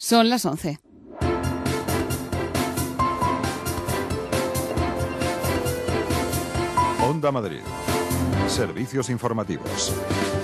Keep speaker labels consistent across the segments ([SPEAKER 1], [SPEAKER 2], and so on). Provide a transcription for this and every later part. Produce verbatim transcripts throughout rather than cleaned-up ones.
[SPEAKER 1] Son las once.
[SPEAKER 2] Onda Madrid. Servicios informativos.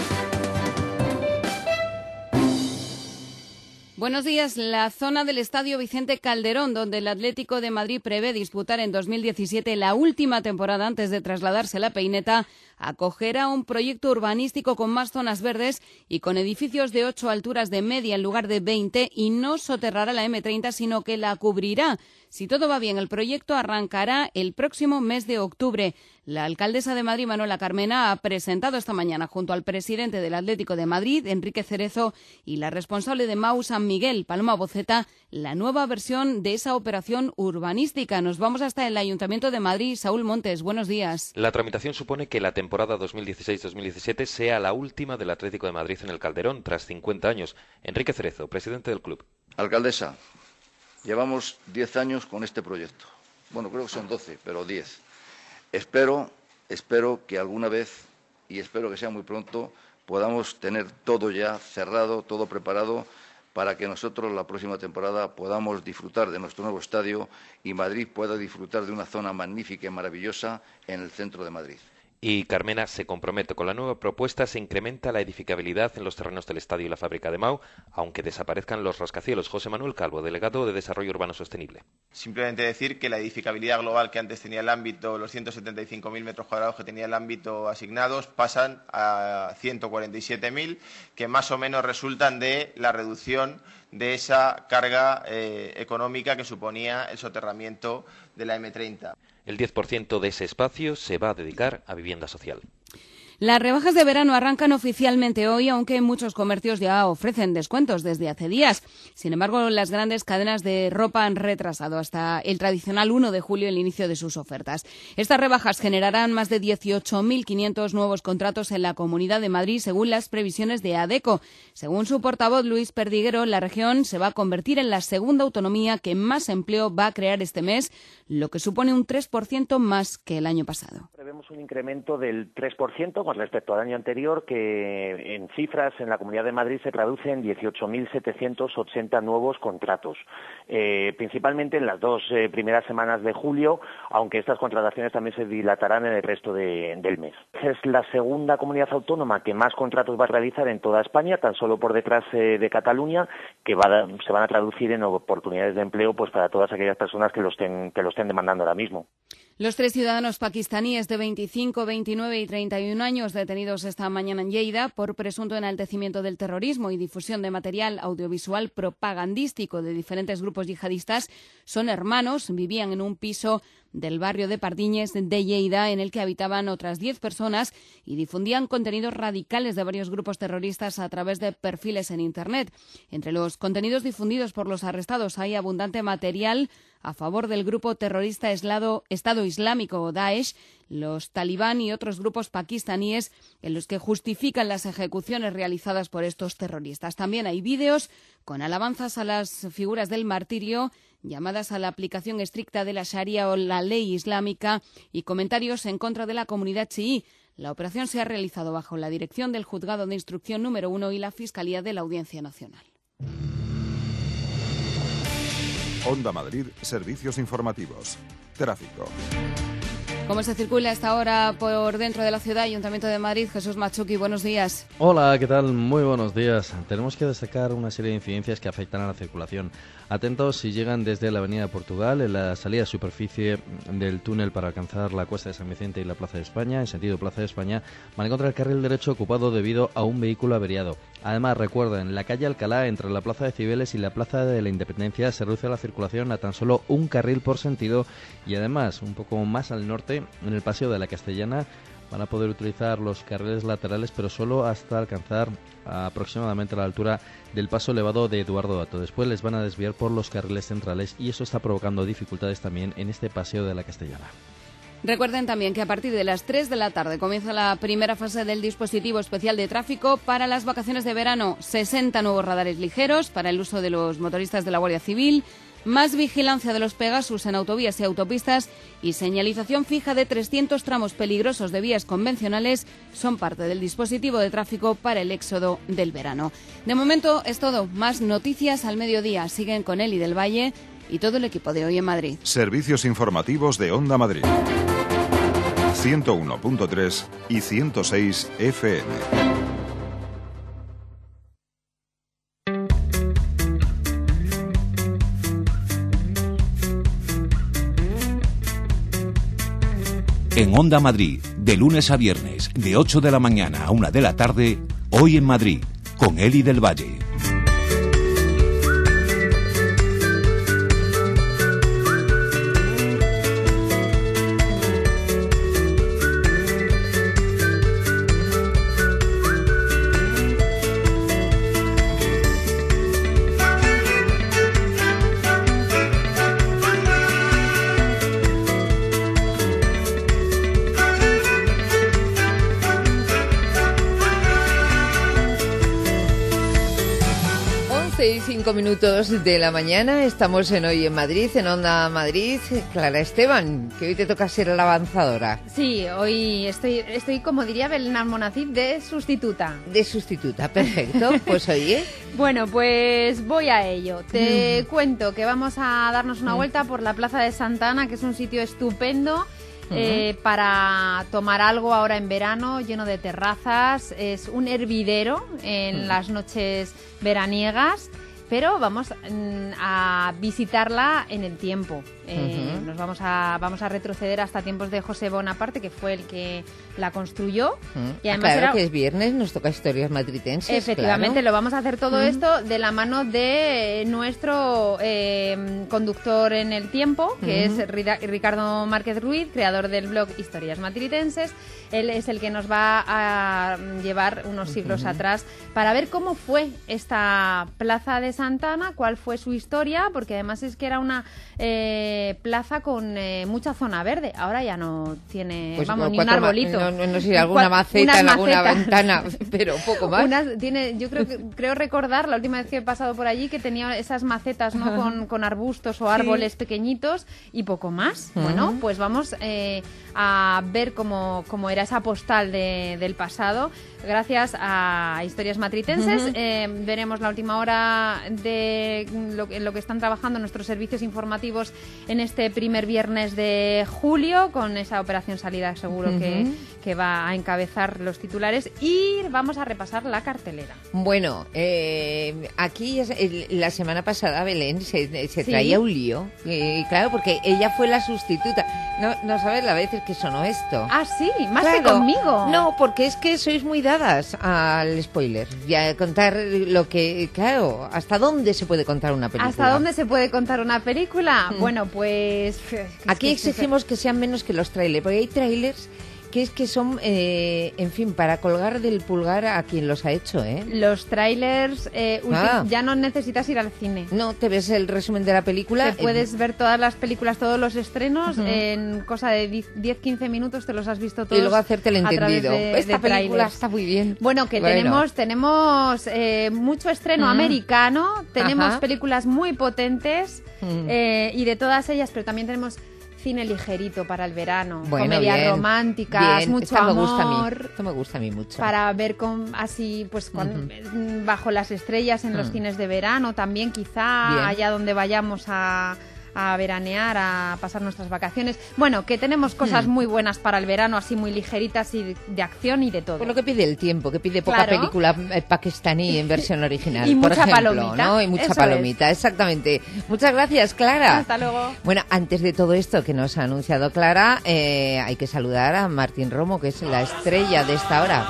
[SPEAKER 1] Buenos días. La zona del Estadio Vicente Calderón, donde el Atlético de Madrid prevé disputar en dos mil diecisiete la última temporada antes de trasladarse a La Peineta, acogerá un proyecto urbanístico con más zonas verdes y con edificios de ocho alturas de media en lugar de veinte, y no soterrará la eme treinta, sino que la cubrirá. Si todo va bien, el proyecto arrancará el próximo mes de octubre. La alcaldesa de Madrid, Manuela Carmena, ha presentado esta mañana junto al presidente del Atlético de Madrid, Enrique Cerezo, y la responsable de MAU San Miguel, Paloma Boceta, la nueva versión de esa operación urbanística. Nos vamos hasta el Ayuntamiento de Madrid. Saúl Montes, buenos días.
[SPEAKER 3] La tramitación supone que la temporada dos mil dieciséis dos mil diecisiete sea la última del Atlético de Madrid en el Calderón, tras cincuenta años. Enrique Cerezo, presidente del club.
[SPEAKER 4] Alcaldesa, llevamos diez años con este proyecto. Bueno, creo que son doce, pero diez. Espero, espero que alguna vez, y espero que sea muy pronto, podamos tener todo ya cerrado, todo preparado, para que nosotros la próxima temporada podamos disfrutar de nuestro nuevo estadio y Madrid pueda disfrutar de una zona magnífica y maravillosa en el centro de Madrid.
[SPEAKER 3] Y Carmena se compromete. Con la nueva propuesta se incrementa la edificabilidad en los terrenos del estadio y la fábrica de MAU, aunque desaparezcan los rascacielos. José Manuel Calvo, delegado de Desarrollo Urbano Sostenible.
[SPEAKER 5] Simplemente decir que la edificabilidad global que antes tenía el ámbito, los ciento setenta y cinco mil metros cuadrados que tenía el ámbito asignados, pasan a ciento cuarenta y siete mil, que más o menos resultan de la reducción de esa carga eh, económica que suponía el soterramiento de la eme treinta.
[SPEAKER 3] El diez por ciento de ese espacio se va a dedicar a vivienda social.
[SPEAKER 1] Las rebajas de verano arrancan oficialmente hoy, aunque muchos comercios ya ofrecen descuentos desde hace días. Sin embargo, las grandes cadenas de ropa han retrasado hasta el tradicional uno de julio el inicio de sus ofertas. Estas rebajas generarán más de dieciocho mil quinientos nuevos contratos en la Comunidad de Madrid, según las previsiones de ADECO. Según su portavoz, Luis Perdiguero, la región se va a convertir en la segunda autonomía que más empleo va a crear este mes, lo que supone un tres por ciento más que el año pasado.
[SPEAKER 6] Prevemos un incremento del tres por ciento con respecto al año anterior, que en cifras en la Comunidad de Madrid se traduce en dieciocho mil setecientos ochenta nuevos contratos, eh, principalmente en las dos eh, primeras semanas de julio, aunque estas contrataciones también se dilatarán en el resto de, del mes. Es la segunda comunidad autónoma que más contratos va a realizar en toda España, tan solo por detrás eh, de Cataluña, que va a, se van a traducir en oportunidades de empleo pues para todas aquellas personas que lo estén, que lo estén demandando ahora mismo.
[SPEAKER 1] Los tres ciudadanos pakistaníes de veinticinco, veintinueve y treinta y un años detenidos esta mañana en Lleida por presunto enaltecimiento del terrorismo y difusión de material audiovisual propagandístico de diferentes grupos yihadistas son hermanos, vivían en un piso del barrio de Pardiñes de Lleida, en el que habitaban otras diez personas y difundían contenidos radicales de varios grupos terroristas a través de perfiles en Internet. Entre los contenidos difundidos por los arrestados hay abundante material a favor del grupo terrorista Estado Islámico o Daesh, los talibán y otros grupos pakistaníes en los que justifican las ejecuciones realizadas por estos terroristas. También hay vídeos con alabanzas a las figuras del martirio, llamadas a la aplicación estricta de la Sharia o la ley islámica, y comentarios en contra de la comunidad chií. La operación se ha realizado bajo la dirección del Juzgado de Instrucción número uno y la Fiscalía de la Audiencia Nacional.
[SPEAKER 2] Onda Madrid, servicios informativos. Tráfico.
[SPEAKER 1] ¿Cómo se circula a esta hora por dentro de la ciudad? Ayuntamiento de Madrid, Jesús Machuqui, buenos días.
[SPEAKER 7] Hola, ¿qué tal? Muy buenos días. Tenemos que destacar una serie de incidencias que afectan a la circulación. Atentos si llegan desde la Avenida de Portugal, en la salida de superficie del túnel para alcanzar la Cuesta de San Vicente y la Plaza de España, en sentido Plaza de España, van a encontrar el carril derecho ocupado debido a un vehículo averiado. Además, recuerden, la calle Alcalá, entre la Plaza de Cibeles y la Plaza de la Independencia, se reduce la circulación a tan solo un carril por sentido, y además, un poco más al norte, en el Paseo de la Castellana, van a poder utilizar los carriles laterales, pero solo hasta alcanzar aproximadamente la altura del paso elevado de Eduardo Dato. Después les van a desviar por los carriles centrales y eso está provocando dificultades también en este Paseo de la Castellana.
[SPEAKER 1] Recuerden también que a partir de las tres de la tarde comienza la primera fase del dispositivo especial de tráfico para las vacaciones de verano. sesenta nuevos radares ligeros para el uso de los motoristas de la Guardia Civil, Más vigilancia de los Pegasus en autovías y autopistas y señalización fija de trescientos tramos peligrosos de vías convencionales son parte del dispositivo de tráfico para el éxodo del verano. De momento es todo. Más noticias al mediodía. Siguen con Eli del Valle y todo el equipo de Hoy en Madrid.
[SPEAKER 2] Servicios informativos de Onda Madrid. ciento uno punto tres y ciento seis F M.
[SPEAKER 8] En Onda Madrid, de lunes a viernes, de ocho de la mañana a una de la tarde, Hoy en Madrid, con Eli del Valle.
[SPEAKER 9] Cinco minutos de la mañana, estamos en Hoy en Madrid, en Onda Madrid. Clara Esteban, que hoy te toca ser la avanzadora.
[SPEAKER 10] Sí, hoy estoy, estoy como diría Belén Almonacid, de sustituta.
[SPEAKER 9] De sustituta, perfecto. Pues oye.
[SPEAKER 10] Bueno, pues voy a ello. Te mm. cuento que vamos a darnos una vuelta por la Plaza de Santa Ana, que es un sitio estupendo. Eh, uh-huh. para tomar algo ahora en verano, lleno de terrazas. Es un hervidero en uh-huh. las noches veraniegas, pero vamos mm, a visitarla en el tiempo. Eh, uh-huh. Nos vamos a vamos a retroceder hasta tiempos de José Bonaparte, que fue el que la construyó.
[SPEAKER 9] Uh-huh. Y además claro era... que es viernes, nos toca historias madridenses.
[SPEAKER 10] Efectivamente,
[SPEAKER 9] claro.
[SPEAKER 10] Lo vamos a hacer todo uh-huh. esto de la mano de nuestro eh, conductor en el tiempo, que uh-huh. es Rida- Ricardo Márquez Ruiz, creador del blog Historias Madridenses. Él es el que nos va a llevar unos siglos uh-huh. atrás para ver cómo fue esta Plaza de Santa Ana, cuál fue su historia, porque además es que era una eh, plaza con eh, mucha zona verde. Ahora ya no tiene, pues vamos, ni un arbolito.
[SPEAKER 9] Ma- no, no, no sé, alguna maceta en alguna ventana, pero poco más.
[SPEAKER 10] Unas, tiene, yo creo que creo recordar la última vez que he pasado por allí que tenía esas macetas, ¿no? con, con arbustos o árboles sí. pequeñitos y poco más. Uh-huh. Bueno, pues vamos eh, a ver cómo, cómo era esa postal de, del pasado. Gracias a Historias Matritenses uh-huh. eh, veremos la última hora de lo, en lo que están trabajando nuestros servicios informativos en este primer viernes de julio, con esa operación salida seguro uh-huh. que, que va a encabezar los titulares, y vamos a repasar la cartelera.
[SPEAKER 9] Bueno, eh, aquí es, el, la semana pasada Belén se, se traía ¿Sí? un lío, y claro, porque ella fue la sustituta. No, no sabes la veces que sonó esto.
[SPEAKER 10] Ah, sí, más
[SPEAKER 9] claro.
[SPEAKER 10] que conmigo.
[SPEAKER 9] No, porque es que sois muy dadas al spoiler, y a contar lo que, claro, hasta dónde se puede contar una película.
[SPEAKER 10] ¿Hasta dónde se puede contar una película? Mm. Bueno, pues...
[SPEAKER 9] Aquí exigimos que sean menos que los trailers, porque hay trailers que es que son, eh, en fin, para colgar del pulgar a quien los ha hecho, ¿eh?
[SPEAKER 10] Los trailers, eh,
[SPEAKER 9] ah.
[SPEAKER 10] ulti- ya no necesitas ir al cine.
[SPEAKER 9] No, te ves el resumen de la película.
[SPEAKER 10] Te puedes eh, ver todas las películas, todos los estrenos, uh-huh. en cosa de diez a quince minutos te los has visto todos.
[SPEAKER 9] Y luego hacerte el entendido.
[SPEAKER 10] De,
[SPEAKER 9] Esta
[SPEAKER 10] de
[SPEAKER 9] película
[SPEAKER 10] trailers.
[SPEAKER 9] Está muy bien.
[SPEAKER 10] Bueno, que
[SPEAKER 9] bueno.
[SPEAKER 10] tenemos tenemos eh, mucho estreno uh-huh. americano, tenemos
[SPEAKER 9] Ajá.
[SPEAKER 10] películas muy potentes
[SPEAKER 9] uh-huh.
[SPEAKER 10] eh, y de todas ellas, pero también tenemos cine ligerito para el verano,
[SPEAKER 9] bueno,
[SPEAKER 10] comedias
[SPEAKER 9] bien,
[SPEAKER 10] románticas,
[SPEAKER 9] bien.
[SPEAKER 10] mucho
[SPEAKER 9] Esto
[SPEAKER 10] amor.
[SPEAKER 9] Me gusta a mí. Esto me gusta a mí mucho.
[SPEAKER 10] Para ver con así, pues con, uh-huh. bajo las estrellas en uh-huh. los cines de verano, también quizá bien. Allá donde vayamos a, a veranear, a pasar nuestras vacaciones. Bueno, que tenemos cosas uh-huh. muy buenas para el verano, así muy ligeritas y de, de acción y de todo.
[SPEAKER 9] Pues lo que pide el tiempo, que pide poca
[SPEAKER 10] claro.
[SPEAKER 9] película eh, pakistaní en versión original,
[SPEAKER 10] y
[SPEAKER 9] por
[SPEAKER 10] mucha
[SPEAKER 9] ejemplo,
[SPEAKER 10] palomita,
[SPEAKER 9] ¿no? Y mucha
[SPEAKER 10] Eso
[SPEAKER 9] palomita,
[SPEAKER 10] es.
[SPEAKER 9] Exactamente. Muchas gracias, Clara.
[SPEAKER 10] Hasta luego.
[SPEAKER 9] Bueno, antes de todo esto que nos ha anunciado Clara, eh, hay que saludar a Martín Romo, que es la estrella de esta hora.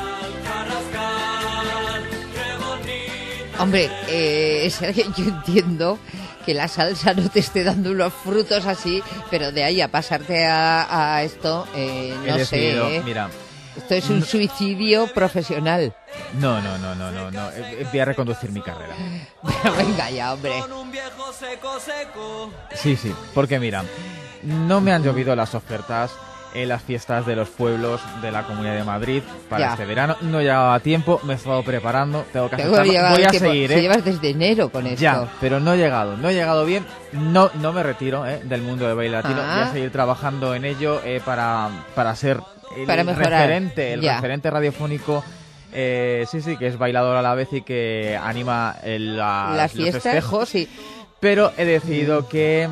[SPEAKER 9] Hombre, eh, yo entiendo que la salsa no te esté dando unos frutos así, pero de ahí a pasarte a, a esto, eh, no
[SPEAKER 11] He decidido,
[SPEAKER 9] sé. ¿eh?
[SPEAKER 11] Mira,
[SPEAKER 9] esto es un suicidio profesional.
[SPEAKER 11] No, no, no, no, no, no. Voy a reconducir mi carrera.
[SPEAKER 9] Pero venga ya, hombre.
[SPEAKER 11] Sí, sí, porque mira, no me han llovido las ofertas en las fiestas de los pueblos de la Comunidad de Madrid para
[SPEAKER 9] Ya.
[SPEAKER 11] este verano. No llegaba a tiempo, me he estado preparando, tengo que
[SPEAKER 9] Tengo
[SPEAKER 11] aceptarlo.
[SPEAKER 9] que llevar
[SPEAKER 11] Voy a
[SPEAKER 9] tiempo.
[SPEAKER 11] seguir,
[SPEAKER 9] Si
[SPEAKER 11] ¿eh?
[SPEAKER 9] llevas desde enero con esto.
[SPEAKER 11] Ya, pero no he llegado, no he llegado bien. No, no me retiro ¿eh? del mundo del baile latino.
[SPEAKER 9] Ah.
[SPEAKER 11] Voy a seguir trabajando en ello eh, para, para ser el
[SPEAKER 9] Para mejorar.
[SPEAKER 11] referente, el
[SPEAKER 9] Ya.
[SPEAKER 11] referente radiofónico. Eh, sí, sí, que es bailador a la vez y que anima el, la-
[SPEAKER 9] Las
[SPEAKER 11] los
[SPEAKER 9] fiestas,
[SPEAKER 11] festejos.
[SPEAKER 9] sí.
[SPEAKER 11] Pero he decidido que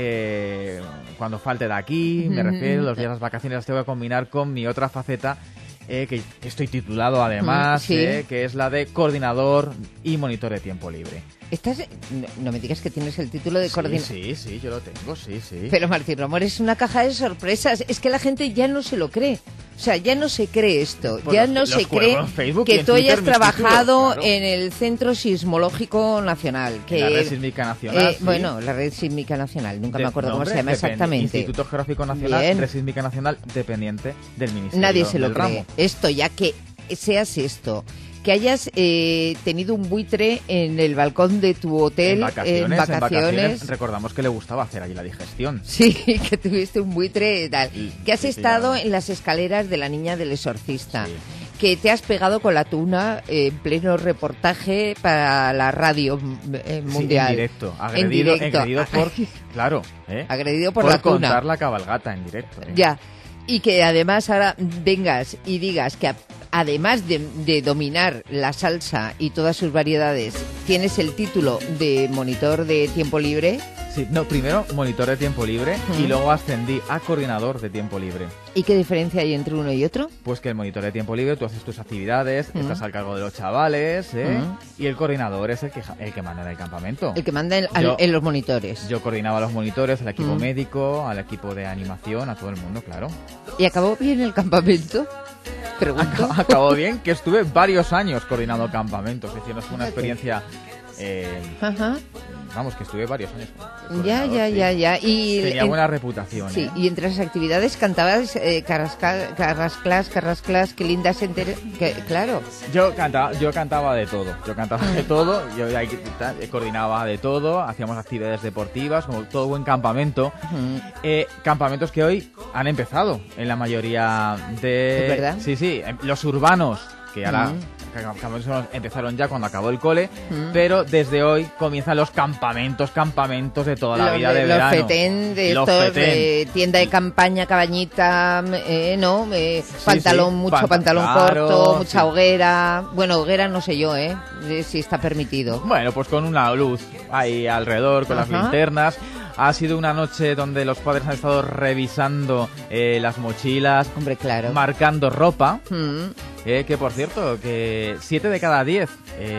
[SPEAKER 11] eh, cuando falte de aquí, me
[SPEAKER 9] Ujú.
[SPEAKER 11] refiero, los días de las vacaciones las tengo que combinar con mi otra faceta, eh, que, que estoy titulado además,
[SPEAKER 9] Sí.
[SPEAKER 11] eh, que es la de coordinador y monitor de tiempo libre.
[SPEAKER 9] Estás, no, no me digas que tienes el título de
[SPEAKER 11] Sí,
[SPEAKER 9] coordinador.
[SPEAKER 11] sí, sí, yo lo tengo, sí, sí.
[SPEAKER 9] Pero Martín Romor es una caja de sorpresas. Es que la gente ya no se lo cree. O sea, ya no se cree esto.
[SPEAKER 11] Pues
[SPEAKER 9] ya
[SPEAKER 11] los-
[SPEAKER 9] no
[SPEAKER 11] los
[SPEAKER 9] se
[SPEAKER 11] cuelgo
[SPEAKER 9] cree
[SPEAKER 11] en Facebook y
[SPEAKER 9] que
[SPEAKER 11] en
[SPEAKER 9] tú
[SPEAKER 11] Twitter
[SPEAKER 9] hayas
[SPEAKER 11] mis
[SPEAKER 9] trabajado
[SPEAKER 11] títulos, claro.
[SPEAKER 9] en el Centro Sismológico Nacional. Que,
[SPEAKER 11] La Red Sísmica Nacional,
[SPEAKER 9] eh,
[SPEAKER 11] sí.
[SPEAKER 9] Bueno, la Red Sísmica Nacional. Nunca
[SPEAKER 11] De-
[SPEAKER 9] me acuerdo cómo
[SPEAKER 11] nombre,
[SPEAKER 9] se llama
[SPEAKER 11] depende.
[SPEAKER 9] exactamente.
[SPEAKER 11] Instituto Geográfico Nacional,
[SPEAKER 9] Bien.
[SPEAKER 11] Red Sísmica Nacional, dependiente del Ministerio
[SPEAKER 9] Nadie se lo
[SPEAKER 11] del
[SPEAKER 9] cree.
[SPEAKER 11] ramo.
[SPEAKER 9] Esto, ya que seas esto. Que hayas eh, tenido un buitre en el balcón de tu hotel
[SPEAKER 11] En vacaciones,
[SPEAKER 9] en
[SPEAKER 11] en
[SPEAKER 9] vacaciones.
[SPEAKER 11] vacaciones, recordamos que le gustaba hacer allí la digestión.
[SPEAKER 9] Sí, que tuviste un buitre y tal. Que has
[SPEAKER 11] sí, sí,
[SPEAKER 9] estado
[SPEAKER 11] ya.
[SPEAKER 9] en las escaleras de la niña del exorcista.
[SPEAKER 11] Sí.
[SPEAKER 9] Que te has pegado con la tuna en pleno reportaje para la radio eh, mundial.
[SPEAKER 11] Sí, en directo.
[SPEAKER 9] En
[SPEAKER 11] Agredido,
[SPEAKER 9] directo.
[SPEAKER 11] agredido por... Claro, ¿eh?
[SPEAKER 9] Agredido por la tuna.
[SPEAKER 11] contar la cabalgata en directo. ¿eh?
[SPEAKER 9] Ya. Y que además ahora vengas y digas que a- además de, de dominar la salsa y todas sus variedades, tienes el título de monitor de tiempo libre.
[SPEAKER 11] Sí, no, primero monitor de tiempo libre
[SPEAKER 9] Ujú.
[SPEAKER 11] y luego ascendí a coordinador de tiempo libre.
[SPEAKER 9] ¿Y qué diferencia hay entre uno y otro?
[SPEAKER 11] Pues que el monitor de tiempo libre, tú haces tus actividades,
[SPEAKER 9] Ujú.
[SPEAKER 11] estás al cargo de los chavales, ¿eh?
[SPEAKER 9] Ujú.
[SPEAKER 11] Y el coordinador es el que, ja- el que manda en el campamento.
[SPEAKER 9] El que manda en, al-
[SPEAKER 11] Yo-
[SPEAKER 9] en los monitores.
[SPEAKER 11] Yo coordinaba a los monitores, al equipo
[SPEAKER 9] Ujú.
[SPEAKER 11] médico, al equipo de animación, a todo el mundo, claro.
[SPEAKER 9] ¿Y acabó bien el campamento? Pregunto.
[SPEAKER 11] Ac- Acabó bien que estuve varios años coordinando campamentos, es decir, no fue una experiencia... eh,
[SPEAKER 9] Ajá.
[SPEAKER 11] vamos, que estuve varios años.
[SPEAKER 9] Ya,
[SPEAKER 11] coordinador,
[SPEAKER 9] ya,
[SPEAKER 11] sí.
[SPEAKER 9] ya, ya. Y
[SPEAKER 11] Tenía
[SPEAKER 9] en-
[SPEAKER 11] buena reputación,
[SPEAKER 9] Sí,
[SPEAKER 11] ¿eh?
[SPEAKER 9] y entre las actividades cantabas eh, carrasca- carrasclas, carrasclas, qué lindas enter... que, claro.
[SPEAKER 11] Yo cantaba, yo cantaba de todo, yo cantaba de todo, yo ahí ta- coordinaba de todo, hacíamos actividades deportivas, como todo buen campamento.
[SPEAKER 9] Ujú.
[SPEAKER 11] Eh, campamentos que hoy han empezado en la mayoría de...
[SPEAKER 9] ¿Es verdad?
[SPEAKER 11] Sí, sí, em- los urbanos, que ahora...
[SPEAKER 9] Mm.
[SPEAKER 11] ca- Campamentos empezaron ya cuando acabó el cole,
[SPEAKER 9] Mm.
[SPEAKER 11] pero desde hoy comienzan los campamentos, campamentos de toda la
[SPEAKER 9] Los
[SPEAKER 11] vida de,
[SPEAKER 9] los
[SPEAKER 11] verano.
[SPEAKER 9] fetén de
[SPEAKER 11] Los
[SPEAKER 9] estos,
[SPEAKER 11] fetén.
[SPEAKER 9] de tienda de campaña, cabañita, eh, ¿no? Eh, pantalón,
[SPEAKER 11] sí,
[SPEAKER 9] mucho
[SPEAKER 11] panta-
[SPEAKER 9] pantalón
[SPEAKER 11] claro,
[SPEAKER 9] corto, mucha
[SPEAKER 11] sí.
[SPEAKER 9] hoguera. Bueno, hoguera no sé yo, ¿eh? Eh, Si está permitido.
[SPEAKER 11] Bueno, pues con una luz ahí alrededor, con las
[SPEAKER 9] Ajá.
[SPEAKER 11] linternas. Ha sido una noche donde los padres han estado revisando eh, las mochilas,
[SPEAKER 9] Hombre, claro.
[SPEAKER 11] marcando ropa.
[SPEAKER 9] Mm.
[SPEAKER 11] Eh, que por cierto, que siete de cada diez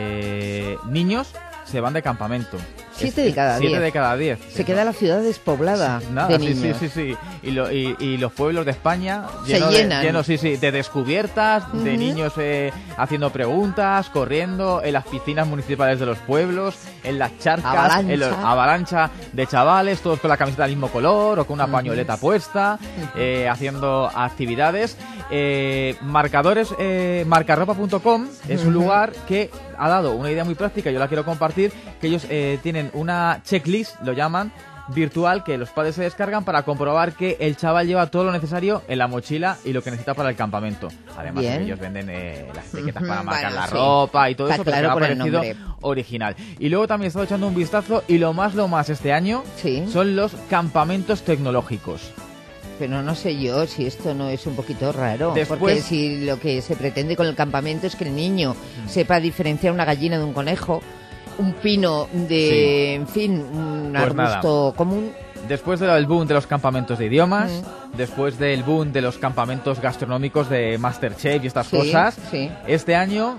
[SPEAKER 11] eh, niños se van de campamento.
[SPEAKER 9] Siete de cada
[SPEAKER 11] Siete
[SPEAKER 9] diez.
[SPEAKER 11] de cada diez.
[SPEAKER 9] Se queda la ciudad despoblada
[SPEAKER 11] Nada,
[SPEAKER 9] de
[SPEAKER 11] sí, sí,
[SPEAKER 9] niños.
[SPEAKER 11] sí, sí. Y, lo- y- y los pueblos de España
[SPEAKER 9] Se
[SPEAKER 11] llenos de-
[SPEAKER 9] llenan.
[SPEAKER 11] llenos, sí, sí, de descubiertas, de
[SPEAKER 9] Ujú.
[SPEAKER 11] niños eh, haciendo preguntas, corriendo, en las piscinas municipales de los pueblos, en las charcas,
[SPEAKER 9] Avalancha.
[SPEAKER 11] en los- avalancha de chavales, todos con la camiseta del mismo color o con una
[SPEAKER 9] Ujú.
[SPEAKER 11] pañoleta puesta, eh, haciendo actividades. Eh, marcadores, eh, marcarropa punto com es un
[SPEAKER 9] Ujú.
[SPEAKER 11] lugar que ha dado una idea muy práctica, yo la quiero compartir, que ellos eh, tienen una checklist, lo llaman, virtual, que los padres se descargan para comprobar que el chaval lleva todo lo necesario en la mochila y lo que necesita para el campamento. Además,
[SPEAKER 9] Bien.
[SPEAKER 11] ellos venden eh, las etiquetas
[SPEAKER 9] Ujú,
[SPEAKER 11] para marcar
[SPEAKER 9] bueno,
[SPEAKER 11] la
[SPEAKER 9] sí.
[SPEAKER 11] ropa y todo
[SPEAKER 9] Está
[SPEAKER 11] eso, pero
[SPEAKER 9] claro
[SPEAKER 11] que me ha
[SPEAKER 9] por el
[SPEAKER 11] parecido
[SPEAKER 9] nombre.
[SPEAKER 11] original. Y luego también he estado echando un vistazo y lo más, lo más este año
[SPEAKER 9] Sí.
[SPEAKER 11] son los campamentos tecnológicos.
[SPEAKER 9] Pero no sé yo si esto no es un poquito raro.
[SPEAKER 11] Después-
[SPEAKER 9] Porque si lo que se pretende con el campamento es que el niño sepa diferenciar una gallina de un conejo, un pino de, en fin, un
[SPEAKER 11] Pues nada.
[SPEAKER 9] arbusto común.
[SPEAKER 11] Después del boom de los campamentos de idiomas,
[SPEAKER 9] Mm.
[SPEAKER 11] después del boom de los campamentos gastronómicos de MasterChef y estas
[SPEAKER 9] Sí,
[SPEAKER 11] cosas,
[SPEAKER 9] sí.
[SPEAKER 11] este año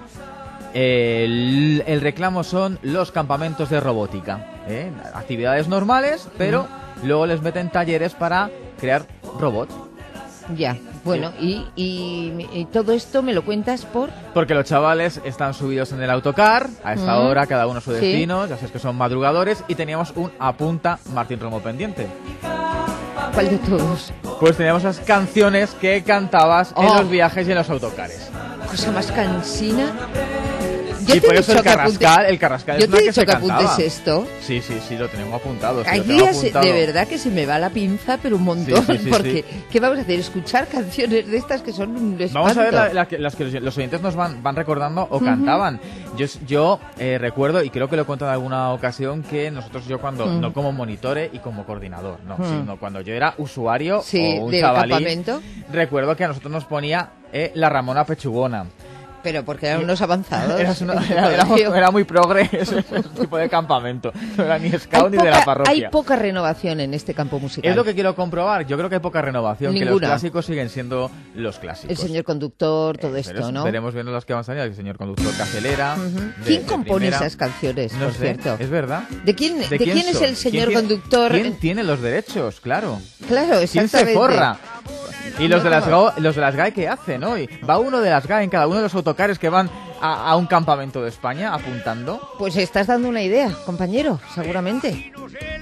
[SPEAKER 11] eh, el, el reclamo son los campamentos de robótica. ¿eh? Actividades normales, pero
[SPEAKER 9] Mm.
[SPEAKER 11] luego les meten talleres para crear robots.
[SPEAKER 9] Ya, bueno, y, y- y todo esto me lo cuentas por...
[SPEAKER 11] Porque los chavales están subidos en el autocar, a esta
[SPEAKER 9] Mm.
[SPEAKER 11] hora cada uno a su
[SPEAKER 9] Sí.
[SPEAKER 11] destino, ya sabes que son madrugadores, y teníamos un apunta Martín Romo pendiente.
[SPEAKER 9] ¿Cuál de todos?
[SPEAKER 11] Pues teníamos las canciones que cantabas en
[SPEAKER 9] Oh.
[SPEAKER 11] los viajes y en los autocares.
[SPEAKER 9] Cosa más cansina. Yo
[SPEAKER 11] y
[SPEAKER 9] te
[SPEAKER 11] por
[SPEAKER 9] he
[SPEAKER 11] eso el
[SPEAKER 9] dicho que apunte-
[SPEAKER 11] Carrascal, el Carrascal
[SPEAKER 9] Yo
[SPEAKER 11] es
[SPEAKER 9] te he
[SPEAKER 11] una que
[SPEAKER 9] dicho
[SPEAKER 11] se
[SPEAKER 9] que
[SPEAKER 11] cantaba.
[SPEAKER 9] apuntes esto.
[SPEAKER 11] Sí, sí, sí, lo tenemos apuntado. Sí,
[SPEAKER 9] Hay
[SPEAKER 11] lo tengo
[SPEAKER 9] días
[SPEAKER 11] apuntado.
[SPEAKER 9] de verdad que se me va la pinza, pero un montón.
[SPEAKER 11] Sí, sí, sí,
[SPEAKER 9] porque,
[SPEAKER 11] sí.
[SPEAKER 9] ¿qué vamos a hacer? Escuchar canciones de estas que son un espanto.
[SPEAKER 11] Vamos a ver la- la que- las que los, los oyentes nos van, van recordando o
[SPEAKER 9] Ujú.
[SPEAKER 11] cantaban. Yo, yo eh, recuerdo, y creo que lo he contado en alguna ocasión, que nosotros, yo cuando,
[SPEAKER 9] Mm.
[SPEAKER 11] no como monitore y como coordinador, no,
[SPEAKER 9] Mm.
[SPEAKER 11] sino cuando yo era usuario
[SPEAKER 9] Sí,
[SPEAKER 11] o un
[SPEAKER 9] del
[SPEAKER 11] chavalín,
[SPEAKER 9] campamento.
[SPEAKER 11] recuerdo que a nosotros nos ponía eh, la Ramona Pechugona.
[SPEAKER 9] Pero porque eran unos avanzados.
[SPEAKER 11] Era, una-
[SPEAKER 9] en tu
[SPEAKER 11] era- era-
[SPEAKER 9] colegio.
[SPEAKER 11] era muy progre ese, ese tipo de campamento. No era ni scout
[SPEAKER 9] Hay
[SPEAKER 11] ni de la
[SPEAKER 9] poca-
[SPEAKER 11] parroquia.
[SPEAKER 9] Hay poca renovación en este campo musical.
[SPEAKER 11] Es lo que quiero comprobar. Yo creo que hay poca renovación. Que los
[SPEAKER 9] Ninguna.
[SPEAKER 11] clásicos siguen siendo los clásicos.
[SPEAKER 9] El señor conductor, todo
[SPEAKER 11] Eh,
[SPEAKER 9] esto,
[SPEAKER 11] pero
[SPEAKER 9] ¿no?
[SPEAKER 11] Veremos viendo las que van a salir. El señor conductor Cacelera.
[SPEAKER 9] Ujú.
[SPEAKER 11] de-
[SPEAKER 9] ¿Quién
[SPEAKER 11] de
[SPEAKER 9] compone
[SPEAKER 11] primera.
[SPEAKER 9] esas canciones,
[SPEAKER 11] No
[SPEAKER 9] por
[SPEAKER 11] sé,
[SPEAKER 9] cierto?
[SPEAKER 11] es verdad.
[SPEAKER 9] ¿De quién, de quién es
[SPEAKER 11] son?
[SPEAKER 9] el señor
[SPEAKER 11] ¿Quién tiene-
[SPEAKER 9] conductor?
[SPEAKER 11] ¿Quién tiene los derechos? Claro.
[SPEAKER 9] Claro,
[SPEAKER 11] ¿Quién
[SPEAKER 9] exactamente.
[SPEAKER 11] se forra? Y los
[SPEAKER 9] No,
[SPEAKER 11] de las
[SPEAKER 9] no.
[SPEAKER 11] G A E, los de las G A E, ¿qué hacen hoy? Va uno de las G A E en cada uno de los autocares que van a, a un campamento de España apuntando.
[SPEAKER 9] Pues estás dando una idea, compañero, seguramente.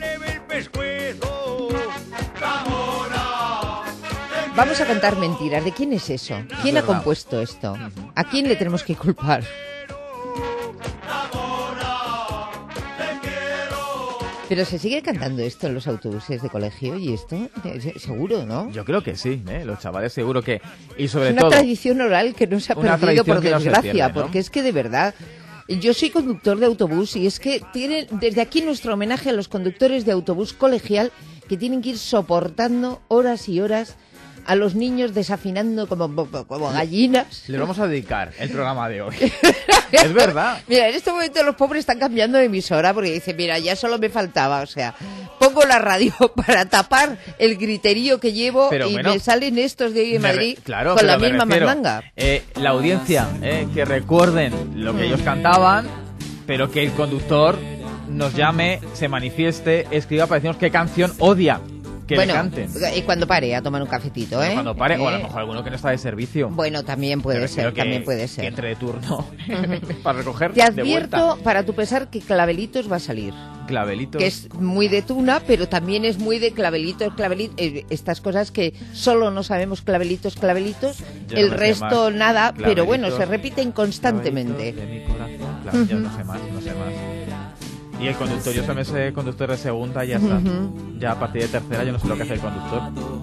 [SPEAKER 9] Vamos a cantar mentiras. ¿De quién es eso? ¿Quién ha
[SPEAKER 11] verdad.
[SPEAKER 9] compuesto esto? ¿A quién le tenemos que culpar? Pero se sigue cantando esto en los autobuses de colegio y esto, eh, seguro, ¿no?
[SPEAKER 11] Yo creo que sí, ¿eh? Los chavales seguro que... Y sobre
[SPEAKER 9] Es una
[SPEAKER 11] todo...
[SPEAKER 9] tradición oral que no se ha
[SPEAKER 11] Una
[SPEAKER 9] perdido, por
[SPEAKER 11] tradición que no se
[SPEAKER 9] desgracia,
[SPEAKER 11] pierde, ¿no?
[SPEAKER 9] porque es que de verdad... Yo soy conductor de autobús y es que tienen desde aquí nuestro homenaje a los conductores de autobús colegial que tienen que ir soportando horas y horas a los niños desafinando como, como gallinas.
[SPEAKER 11] Le vamos a dedicar el programa de hoy. Es verdad.
[SPEAKER 9] Mira, en este momento los pobres están cambiando de emisora porque dicen, mira, ya solo me faltaba, o sea, pongo la radio para tapar el griterío que llevo
[SPEAKER 11] Pero
[SPEAKER 9] y
[SPEAKER 11] bueno,
[SPEAKER 9] me salen estos de hoy en
[SPEAKER 11] Me re-
[SPEAKER 9] Madrid
[SPEAKER 11] claro,
[SPEAKER 9] con la
[SPEAKER 11] pero me
[SPEAKER 9] misma
[SPEAKER 11] refiero,
[SPEAKER 9] mandanga.
[SPEAKER 11] eh, la audiencia, eh, que recuerden lo que ellos cantaban, pero que el conductor nos llame, se manifieste, escriba para decirnos qué canción odia que
[SPEAKER 9] bueno,
[SPEAKER 11] le canten.
[SPEAKER 9] y cuando pare a tomar un cafetito, ¿eh?
[SPEAKER 11] Cuando pare, o a lo
[SPEAKER 9] ¿Eh?
[SPEAKER 11] mejor alguno que no está de servicio.
[SPEAKER 9] Bueno, también puede
[SPEAKER 11] Me
[SPEAKER 9] ser,
[SPEAKER 11] refiero que-
[SPEAKER 9] también puede
[SPEAKER 11] Que
[SPEAKER 9] ser.
[SPEAKER 11] entre de turno para recoger
[SPEAKER 9] Te
[SPEAKER 11] de
[SPEAKER 9] advierto,
[SPEAKER 11] vuelta.
[SPEAKER 9] para tu pesar, que Clavelitos va a salir.
[SPEAKER 11] Clavelitos.
[SPEAKER 9] Que es muy de tuna, pero también es muy de clavelitos, clavelitos, eh, estas cosas que solo no sabemos clavelitos, clavelitos,
[SPEAKER 11] Yo
[SPEAKER 9] el
[SPEAKER 11] no me sé
[SPEAKER 9] resto
[SPEAKER 11] más.
[SPEAKER 9] nada, pero bueno,
[SPEAKER 11] Clavelitos,
[SPEAKER 9] se repiten constantemente.
[SPEAKER 11] Clavelitos de mi corazón. Claro, yo no sé más, no sé más. Y el conductor, yo me sé conductor de segunda y ya está.
[SPEAKER 9] Ujú.
[SPEAKER 11] Ya a partir de tercera yo no sé lo que hace el conductor.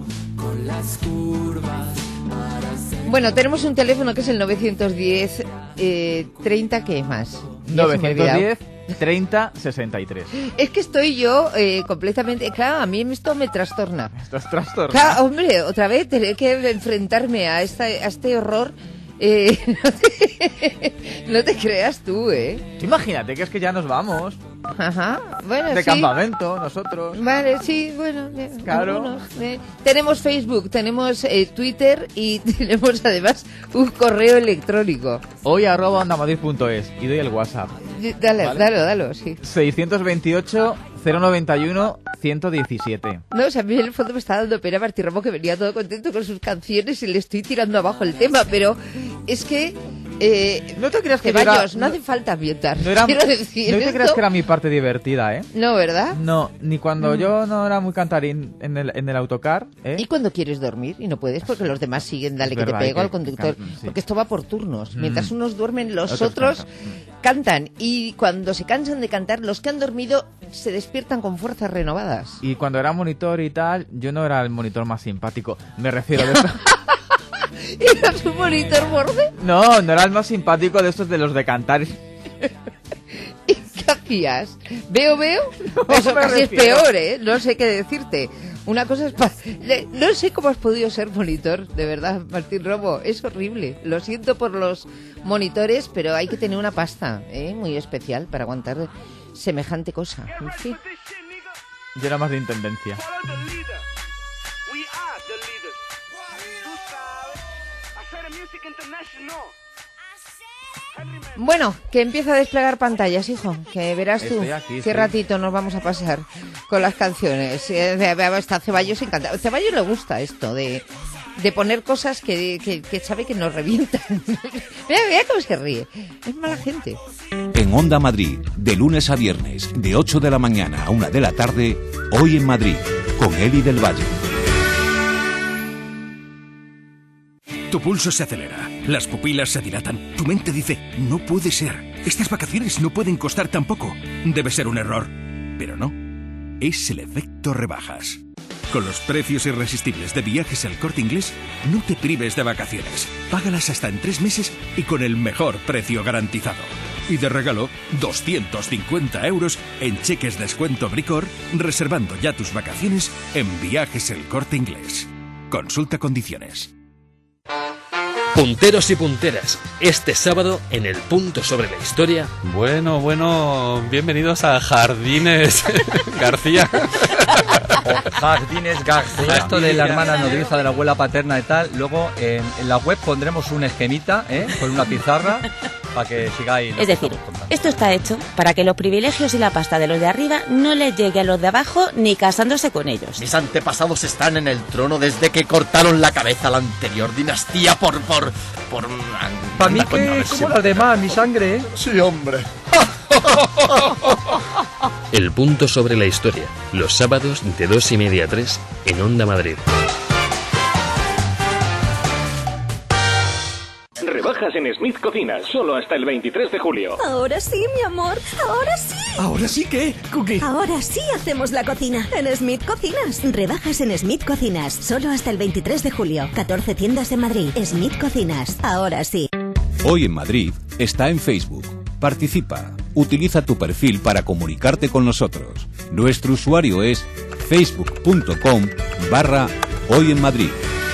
[SPEAKER 9] Bueno, tenemos un teléfono que es el novecientos diez, eh, treinta, ¿qué más? Ya se me ha olvidado.
[SPEAKER 11] novecientos diez, treinta, sesenta y tres.
[SPEAKER 9] Es que estoy yo eh, completamente... Claro, a mí esto me trastorna.
[SPEAKER 11] Estás trastornado.
[SPEAKER 9] Claro, hombre, otra vez tener que enfrentarme a, esta, a este horror... Eh, no, te, no te creas tú, ¿eh?
[SPEAKER 11] Imagínate que es que ya nos vamos
[SPEAKER 9] Ajá, bueno,
[SPEAKER 11] de
[SPEAKER 9] sí.
[SPEAKER 11] campamento, nosotros.
[SPEAKER 9] Vale, sí, bueno, eh,
[SPEAKER 11] Claro.
[SPEAKER 9] algunos, eh. Tenemos Facebook, tenemos eh, Twitter y tenemos además un correo electrónico.
[SPEAKER 11] Hoy arroba ondamadrid punto es y doy el WhatsApp.
[SPEAKER 9] Y- Dale,
[SPEAKER 11] Vale.
[SPEAKER 9] dale, dale, sí.
[SPEAKER 11] seiscientos veintiocho, cero noventa y uno, ciento diecisiete.
[SPEAKER 9] No, o sea, a mí en el fondo me está dando pena Martí Ramo, que venía todo contento con sus canciones y le estoy tirando abajo el tema, pero es que... Eh,
[SPEAKER 11] no te creas que
[SPEAKER 9] Ceballos,
[SPEAKER 11] era-
[SPEAKER 9] no hace falta ambientar.
[SPEAKER 11] No, era,
[SPEAKER 9] Quiero decir,
[SPEAKER 11] no te
[SPEAKER 9] esto-
[SPEAKER 11] creas que era mi parte divertida, ¿eh?
[SPEAKER 9] No, ¿verdad?
[SPEAKER 11] No, ni cuando
[SPEAKER 9] Mm.
[SPEAKER 11] yo no era muy cantarín en el, en el autocar, ¿eh?
[SPEAKER 9] Y cuando quieres dormir y no puedes porque los demás siguen, dale
[SPEAKER 11] Es
[SPEAKER 9] que te
[SPEAKER 11] verdad, hay
[SPEAKER 9] pego al
[SPEAKER 11] que
[SPEAKER 9] conductor,
[SPEAKER 11] can- sí.
[SPEAKER 9] porque esto va por turnos.
[SPEAKER 11] Mm.
[SPEAKER 9] Mientras unos duermen, los
[SPEAKER 11] Otros
[SPEAKER 9] otros cantan. Y cuando se cansan de cantar, los que han dormido se despiertan con fuerzas renovadas.
[SPEAKER 11] Y cuando era monitor y tal, yo no era el monitor más simpático. Me refiero de eso.
[SPEAKER 9] ¿Eras un monitor borde?
[SPEAKER 11] No, no era el más simpático de estos de los de cantar.
[SPEAKER 9] ¿Qué hacías? ¿Veo, veo? Eso
[SPEAKER 11] me
[SPEAKER 9] casi es
[SPEAKER 11] refiero.
[SPEAKER 9] peor, ¿eh? No sé qué decirte. Una cosa es... pa- Le- No sé cómo has podido ser monitor, de verdad, Martín Romo. Es horrible. Lo siento por los monitores, pero hay que tener una pasta, ¿eh? Muy especial para aguantar semejante cosa. En fin.
[SPEAKER 11] Yo era más de intendencia.
[SPEAKER 9] Bueno, que empieza a desplegar pantallas, hijo. Que verás tú
[SPEAKER 11] Estoy aquí,
[SPEAKER 9] qué
[SPEAKER 11] sí.
[SPEAKER 9] ratito nos vamos a pasar con las canciones. Eh, Está Ceballos encantado. A Ceballos le gusta esto de, de poner cosas que, que, que sabe que nos revientan. Mira, mira cómo se ríe. Es mala gente.
[SPEAKER 8] En Onda Madrid, de lunes a viernes, de ocho de la mañana a una de la tarde, Hoy en Madrid, con Eli del Valle.
[SPEAKER 12] Tu pulso se acelera, las pupilas se dilatan, tu mente dice, no puede ser. Estas vacaciones no pueden costar tan poco. Debe ser un error. Pero no. Es el efecto rebajas. Con los precios irresistibles de Viajes El Corte Inglés, no te prives de vacaciones. Págalas hasta en tres meses y con el mejor precio garantizado. Y de regalo, doscientos cincuenta euros en cheques descuento Bricor, reservando ya tus vacaciones en Viajes El Corte Inglés. Consulta condiciones.
[SPEAKER 13] Punteros y punteras, este sábado en el Punto sobre la Historia.
[SPEAKER 14] Bueno, bueno, bienvenidos a Jardines García.
[SPEAKER 15] O Jardines García. Esto de la hermana nodriza, de la abuela paterna y tal. Luego en, en la web pondremos una esquemita, ¿eh? Con una pizarra para que sigáis.
[SPEAKER 16] Es decir, esto está hecho para que los privilegios y la pasta de los de arriba no les llegue a los de abajo ni casándose con ellos.
[SPEAKER 17] Mis antepasados están en el trono desde que cortaron la cabeza a la anterior dinastía por... por... por...
[SPEAKER 15] Para mí que es como los demás, mi sangre, ¿eh?
[SPEAKER 17] Sí, hombre.
[SPEAKER 13] El Punto sobre la Historia, los sábados de dos y media a tres en Onda Madrid.
[SPEAKER 18] Rebajas en Smith Cocinas, solo hasta el veintitrés de julio.
[SPEAKER 19] Ahora sí, mi amor, ahora sí.
[SPEAKER 17] ¿Ahora sí qué, Cookie?
[SPEAKER 19] Ahora sí hacemos la cocina en Smith Cocinas. Rebajas en Smith Cocinas, solo hasta el veintitrés de julio. catorce tiendas en Madrid. Smith Cocinas, ahora sí.
[SPEAKER 8] Hoy en Madrid está en Facebook. Participa. Utiliza tu perfil para comunicarte con nosotros. Nuestro usuario es facebook.com barra Hoy en Madrid.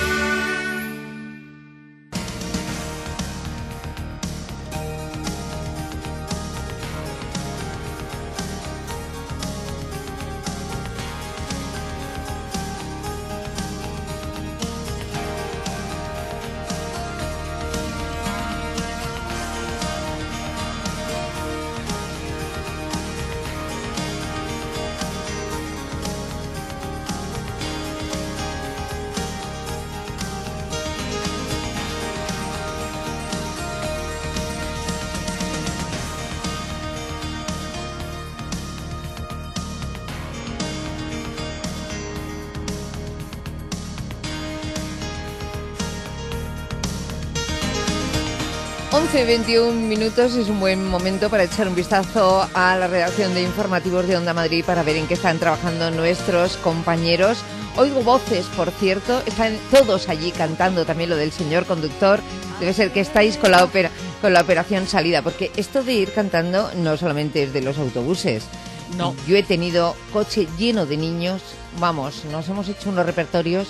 [SPEAKER 9] once y veintiún minutos es un buen momento para echar un vistazo a la redacción de informativos de Onda Madrid para ver en qué están trabajando nuestros compañeros. Oigo voces, por cierto, están todos allí cantando también lo del señor conductor. Debe ser que estáis con la, opera, con la operación salida, porque esto de ir cantando no solamente es de los autobuses.
[SPEAKER 20] No.
[SPEAKER 9] Yo he tenido coche lleno de niños, vamos, nos hemos hecho unos repertorios.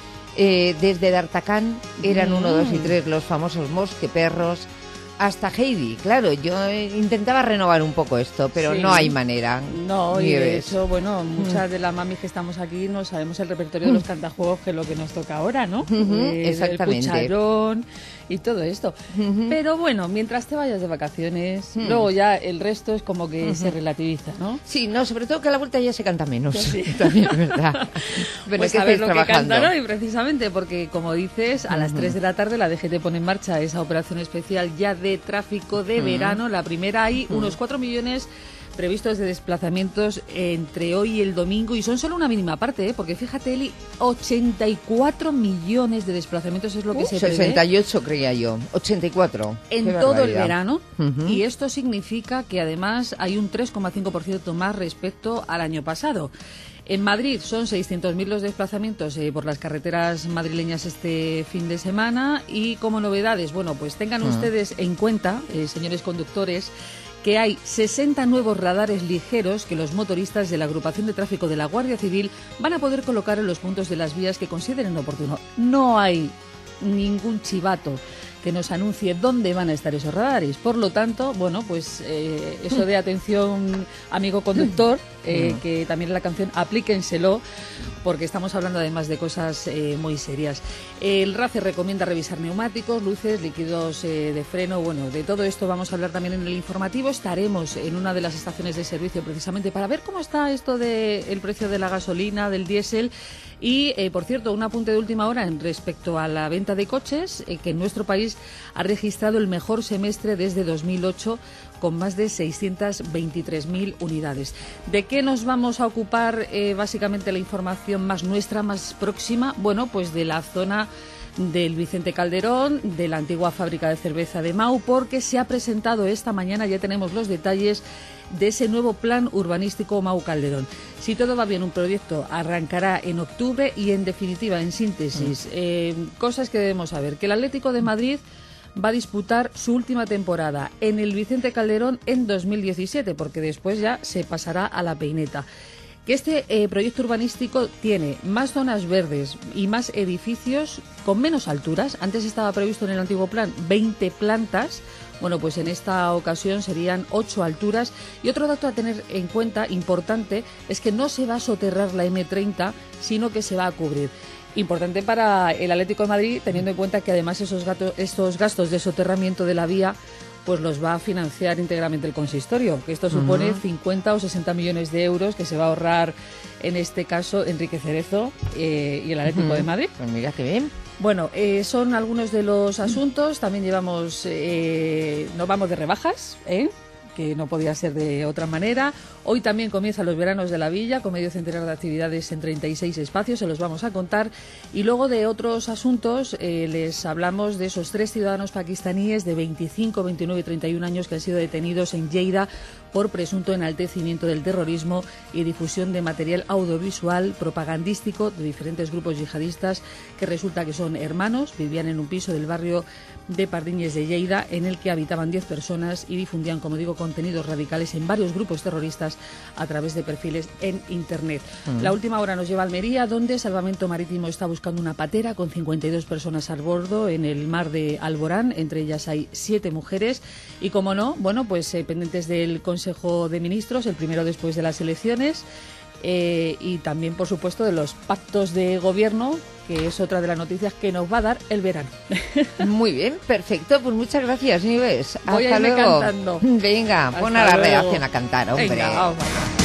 [SPEAKER 9] Eh, desde D'Artagnan eran
[SPEAKER 20] Mm.
[SPEAKER 9] uno, dos y tres los famosos mosqueperros, hasta Heidi. Claro, yo eh, intentaba renovar un poco esto, pero
[SPEAKER 20] Sí.
[SPEAKER 9] no hay manera.
[SPEAKER 20] No, y de
[SPEAKER 9] Nieves.
[SPEAKER 20] hecho, bueno, muchas
[SPEAKER 9] Mm.
[SPEAKER 20] de las mamis que estamos aquí no sabemos el repertorio de los cantajuegos, que es lo que nos toca ahora, ¿no?
[SPEAKER 9] Ujú,
[SPEAKER 20] Eh,
[SPEAKER 9] exactamente.
[SPEAKER 20] El cucharón y todo esto. Pero bueno, mientras te vayas de vacaciones,
[SPEAKER 9] Mm.
[SPEAKER 20] luego ya el resto es como que
[SPEAKER 9] Ujú.
[SPEAKER 20] se relativiza, ¿no?
[SPEAKER 9] Sí, no, sobre todo que a la vuelta ya se canta menos.
[SPEAKER 20] Sí.
[SPEAKER 9] También es verdad. Pero
[SPEAKER 20] Pues
[SPEAKER 9] ¿qué
[SPEAKER 20] a ver
[SPEAKER 9] estáis
[SPEAKER 20] lo que
[SPEAKER 9] trabajando?
[SPEAKER 20] cantan hoy, precisamente, porque como dices, a las
[SPEAKER 9] Ujú.
[SPEAKER 20] tres de la tarde la D G T pone en marcha esa operación especial ya de tráfico de
[SPEAKER 9] Ujú.
[SPEAKER 20] verano. La primera, hay
[SPEAKER 9] Ujú.
[SPEAKER 20] unos cuatro millones previstos de desplazamientos entre hoy y el domingo, y son solo una mínima parte, ¿eh? Porque fíjate, Eli, ochenta y cuatro millones de desplazamientos es lo que
[SPEAKER 9] Uh,
[SPEAKER 20] se prevé
[SPEAKER 9] sesenta y ocho creía yo, ochenta y cuatro.
[SPEAKER 20] en
[SPEAKER 9] Qué
[SPEAKER 20] todo el
[SPEAKER 9] barbaridad.
[SPEAKER 20] verano.
[SPEAKER 9] Ujú.
[SPEAKER 20] Y esto significa que además hay un tres coma cinco por ciento más respecto al año pasado. En Madrid son seiscientos mil los desplazamientos eh, por las carreteras madrileñas este fin de semana, y como novedades, bueno, pues tengan
[SPEAKER 9] Mm.
[SPEAKER 20] ustedes en cuenta, eh, señores conductores, que hay sesenta nuevos radares ligeros que los motoristas de la agrupación de tráfico de la Guardia Civil van a poder colocar en los puntos de las vías que consideren oportuno. No hay ningún chivato que nos anuncie dónde van a estar esos radares. Por lo tanto, bueno, pues eh, eso de atención, amigo conductor, eh, que también en la canción, aplíquenselo, porque estamos hablando además de cosas eh, muy serias. El RACE recomienda revisar neumáticos, luces, líquidos eh, de freno. Bueno, de todo esto vamos a hablar también en el informativo. Estaremos en una de las estaciones de servicio precisamente para ver cómo está esto del precio de la gasolina, del diésel. Y, eh, por cierto, un apunte de última hora en respecto a la venta de coches, eh, que en nuestro país ha registrado el mejor semestre desde dos mil ocho, con más de seiscientas veintitrés mil unidades. ¿De qué nos vamos a ocupar eh, básicamente la información más nuestra, más próxima? Bueno, pues de la zona del Vicente Calderón, de la antigua fábrica de cerveza de Mau, porque se ha presentado esta mañana, ya tenemos los detalles de ese nuevo plan urbanístico Mau Calderón. Si todo va bien, un proyecto arrancará en octubre y, en definitiva, en síntesis, eh, cosas que debemos saber: que el Atlético de Madrid va a disputar su última temporada en el Vicente Calderón en dos mil diecisiete, porque después ya se pasará a la Peineta. Que este eh, proyecto urbanístico tiene más zonas verdes y más edificios con menos alturas. Antes estaba previsto en el antiguo plan veinte plantas. Bueno, pues en esta ocasión serían ocho alturas. Y otro dato a tener en cuenta, importante, es que no se va a soterrar la eme treinta, sino que se va a cubrir. Importante para el Atlético de Madrid, teniendo en cuenta que además esos gatos, estos gastos de soterramiento de la vía pues los va a financiar íntegramente el consistorio, que esto supone uh-huh. cincuenta o sesenta millones de euros que se va a ahorrar, en este caso, Enrique Cerezo eh, y el Atlético uh-huh. de Madrid.
[SPEAKER 9] Pues mira qué bien.
[SPEAKER 20] Bueno, eh, son algunos de los asuntos. También llevamos, eh, nos vamos de rebajas, ¿eh? que no podía ser de otra manera. Hoy también comienzan los veranos de la Villa, con medio centenar de actividades en treinta y seis espacios, se los vamos a contar. Y luego, de otros asuntos, eh, les hablamos de esos tres ciudadanos pakistaníes de veinticinco, veintinueve y treinta y un años que han sido detenidos en Lleida por presunto enaltecimiento del terrorismo y difusión de material audiovisual propagandístico de diferentes grupos yihadistas, que resulta que son hermanos, vivían en un piso del barrio de Pardiñes de Lleida, en el que habitaban diez personas y difundían, como digo, contenidos radicales en varios grupos terroristas a través de perfiles en Internet. Uh-huh. La última hora nos lleva a Almería, donde Salvamento Marítimo está buscando una patera con cincuenta y dos personas a bordo en el mar de Alborán. Entre ellas hay siete mujeres y, como no, bueno, pues eh, pendientes del Consejo de Ministros, el primero después de las elecciones. Eh, y también, por supuesto, de los pactos de gobierno, que es otra de las noticias que nos va a dar el verano.
[SPEAKER 9] Muy bien, perfecto, pues muchas gracias, Nieves.
[SPEAKER 20] Voy
[SPEAKER 9] Hasta
[SPEAKER 20] a irme
[SPEAKER 9] luego.
[SPEAKER 20] cantando.
[SPEAKER 9] Venga,
[SPEAKER 20] Hasta
[SPEAKER 9] pon a la
[SPEAKER 20] luego.
[SPEAKER 9] reacción a cantar, hombre.
[SPEAKER 20] Venga, vamos.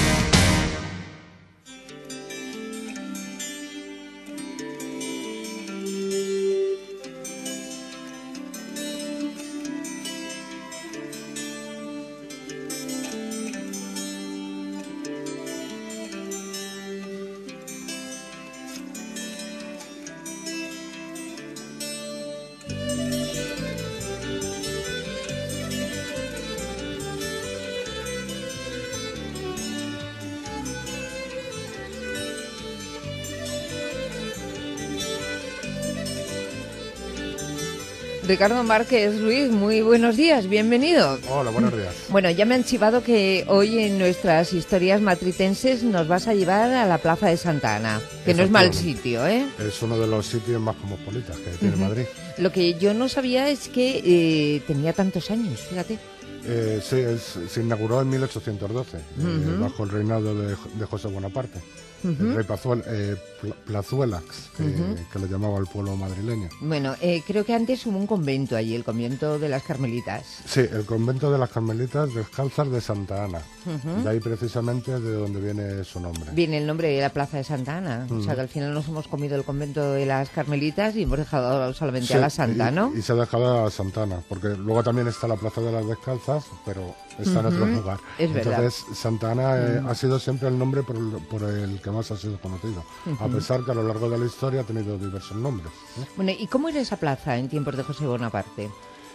[SPEAKER 20] Ricardo Márquez Ruiz, muy buenos días, bienvenido.
[SPEAKER 21] Hola, buenos días.
[SPEAKER 9] Bueno, ya me han chivado que hoy en nuestras historias matritenses nos vas a llevar a la Plaza de Santa Ana, que no es mal sitio, ¿eh?
[SPEAKER 21] Es uno de los sitios más cosmopolitas que tiene uh-huh. Madrid.
[SPEAKER 9] Lo que yo no sabía es que eh, tenía tantos años, fíjate.
[SPEAKER 21] Eh, sí, es, se inauguró en mil ochocientos doce, uh-huh. eh, bajo el reinado de, de José Bonaparte. Uh-huh. El rey Pazuel, eh, Plazuelax, que, uh-huh. que lo llamaba el pueblo madrileño.
[SPEAKER 9] Bueno, eh, creo que antes hubo un convento allí, el convento de las Carmelitas.
[SPEAKER 21] Sí, el convento de las Carmelitas Descalzas de Santa Ana.
[SPEAKER 9] Uh-huh.
[SPEAKER 21] De ahí precisamente de donde viene su nombre.
[SPEAKER 9] Viene el nombre de la Plaza de Santa Ana. Uh-huh. O sea que al final nos hemos comido el convento de las Carmelitas y hemos dejado solamente sí, a la Santa,
[SPEAKER 21] y,
[SPEAKER 9] ¿no?
[SPEAKER 21] Y se ha dejado a Santa Ana, porque luego también está la Plaza de las Descalzas, pero está uh-huh. en otro lugar.
[SPEAKER 9] Es verdad.
[SPEAKER 21] Entonces, Santa Ana eh, uh-huh. ha sido siempre el nombre por el, por el que más ha sido conocido, uh-huh. a pesar que a lo largo de la historia ha tenido diversos nombres, ¿eh?
[SPEAKER 9] Bueno, ¿y cómo era esa plaza en tiempos de José Bonaparte?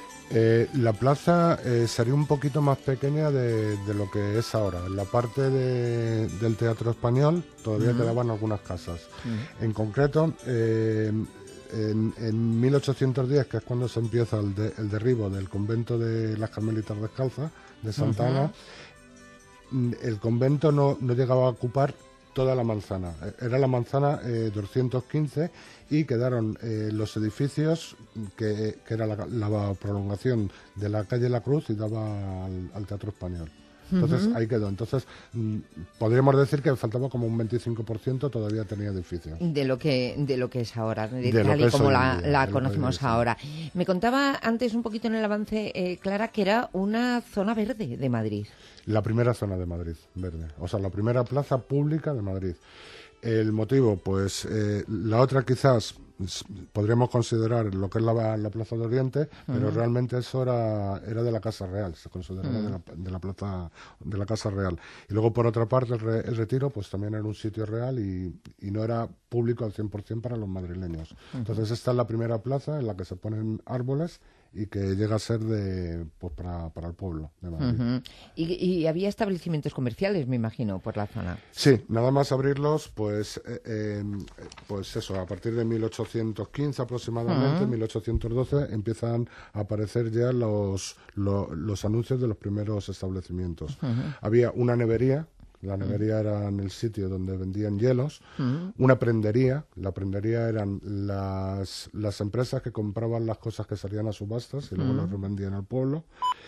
[SPEAKER 21] Eh, la plaza eh, sería un poquito más pequeña de, de lo que es ahora. En la parte de, del Teatro Español todavía uh-huh. quedaban algunas casas. Uh-huh. En concreto, eh, en, en mil ochocientos diez, que es cuando se empieza el, de, el derribo del convento de las Carmelitas Descalzas de Santa Ana, uh-huh. el convento no, no llegaba a ocupar toda la manzana. Era la manzana eh, doscientos quince y quedaron eh, los edificios que, que era la, la prolongación de la calle La Cruz y daba al, al Teatro Español. Entonces uh-huh. ahí quedó. Entonces mm, podríamos decir que faltaba como un veinticinco por ciento todavía tenía edificios.
[SPEAKER 9] De lo que de lo que es ahora, de,
[SPEAKER 21] de
[SPEAKER 9] tal y como la,
[SPEAKER 21] día,
[SPEAKER 9] la conocemos ahora. Me contaba antes un poquito en el avance, eh, Clara, que era una zona verde de Madrid.
[SPEAKER 21] La primera zona de Madrid, verde. O sea, la primera plaza pública de Madrid. El motivo, pues, eh, la otra quizás podríamos considerar lo que es la, la Plaza de Oriente, pero
[SPEAKER 9] Ujú.
[SPEAKER 21] realmente eso era, era de la Casa Real, se consideraba
[SPEAKER 9] Mm.
[SPEAKER 21] de, la, de la Plaza de la Casa Real. Y luego, por otra parte, el, re- el Retiro pues también era un sitio real y, y no era público al cien por ciento para los madrileños.
[SPEAKER 9] Ujú.
[SPEAKER 21] Entonces esta es la primera plaza en la que se ponen árboles y que llega a ser de pues para, para el pueblo de Madrid.
[SPEAKER 9] Ujú. y, y había establecimientos comerciales, me imagino, por la zona.
[SPEAKER 21] Sí, nada más abrirlos, pues, eh, eh, pues eso, a partir de mil ochocientos quince aproximadamente,
[SPEAKER 9] Ujú.
[SPEAKER 21] mil ochocientos doce, empiezan a aparecer ya los, lo- los anuncios de los primeros establecimientos.
[SPEAKER 9] Ujú.
[SPEAKER 21] Había una nevería, la nevería era en el sitio donde vendían hielos,
[SPEAKER 9] Ujú.
[SPEAKER 21] una prendería, la prendería eran las, las empresas que compraban las cosas que salían a subastas y luego
[SPEAKER 9] Ujú.
[SPEAKER 21] las revendían al pueblo,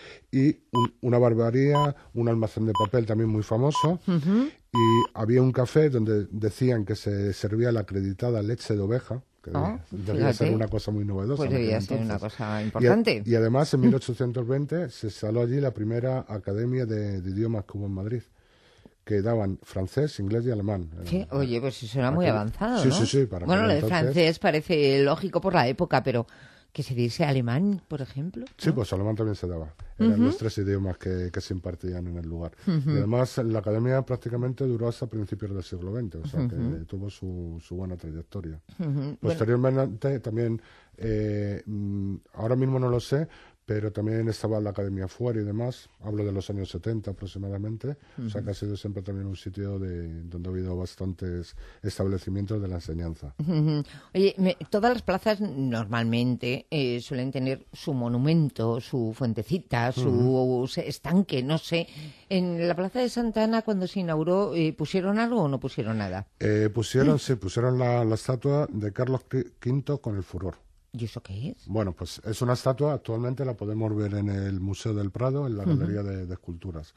[SPEAKER 21] y un- una barbería, un almacén de papel también muy famoso,
[SPEAKER 9] Ujú.
[SPEAKER 21] y había un café donde decían que se servía la acreditada leche de oveja, que
[SPEAKER 9] Ah,
[SPEAKER 21] debía ser
[SPEAKER 9] fíjate.
[SPEAKER 21] una cosa muy novedosa.
[SPEAKER 9] Pues
[SPEAKER 21] en aquel
[SPEAKER 9] debía ser una
[SPEAKER 21] entonces.
[SPEAKER 9] cosa
[SPEAKER 21] Y a-
[SPEAKER 9] importante.
[SPEAKER 21] Y, además en mil ochocientos veinte se instaló allí la primera academia de, de idiomas que hubo en Madrid, que daban francés, inglés y alemán.
[SPEAKER 9] Sí, oye, pues eso era muy
[SPEAKER 21] Aquel-
[SPEAKER 9] avanzado,
[SPEAKER 21] Sí,
[SPEAKER 9] ¿no?
[SPEAKER 21] sí, sí. Para
[SPEAKER 9] bueno, lo
[SPEAKER 21] aquel
[SPEAKER 9] de
[SPEAKER 21] entonces-
[SPEAKER 9] francés parece lógico por la época, pero que se diese alemán, por ejemplo.
[SPEAKER 21] Sí, pues alemán también se daba. Eran
[SPEAKER 9] Ujú.
[SPEAKER 21] los tres idiomas que, que se impartían en el lugar.
[SPEAKER 9] Ujú.
[SPEAKER 21] Y además la academia prácticamente duró hasta principios del siglo veinte, o sea
[SPEAKER 9] Ujú.
[SPEAKER 21] que tuvo su, su buena trayectoria.
[SPEAKER 9] Ujú. Bueno.
[SPEAKER 21] Posteriormente también, eh, mm, ahora mismo no lo sé, pero también estaba la academia fuera y demás. Hablo de los años setenta aproximadamente. O sea
[SPEAKER 9] Ujú.
[SPEAKER 21] que ha sido siempre también un sitio de, donde ha habido bastantes establecimientos de la enseñanza.
[SPEAKER 9] Ujú. Oye, me- todas las plazas normalmente eh, suelen tener su monumento, su fuentecita, su
[SPEAKER 21] Ujú.
[SPEAKER 9] se- estanque, no sé. En la plaza de Santa Ana, cuando se inauguró, eh, ¿pusieron algo o no pusieron nada?
[SPEAKER 21] Eh, pusieron, sí, pusieron la, la estatua de Carlos quinto con el furor.
[SPEAKER 9] ¿Y eso qué es?
[SPEAKER 21] Bueno, pues es una estatua, actualmente la podemos ver en el Museo del Prado, en la
[SPEAKER 9] Ujú.
[SPEAKER 21] Galería de, de Esculturas.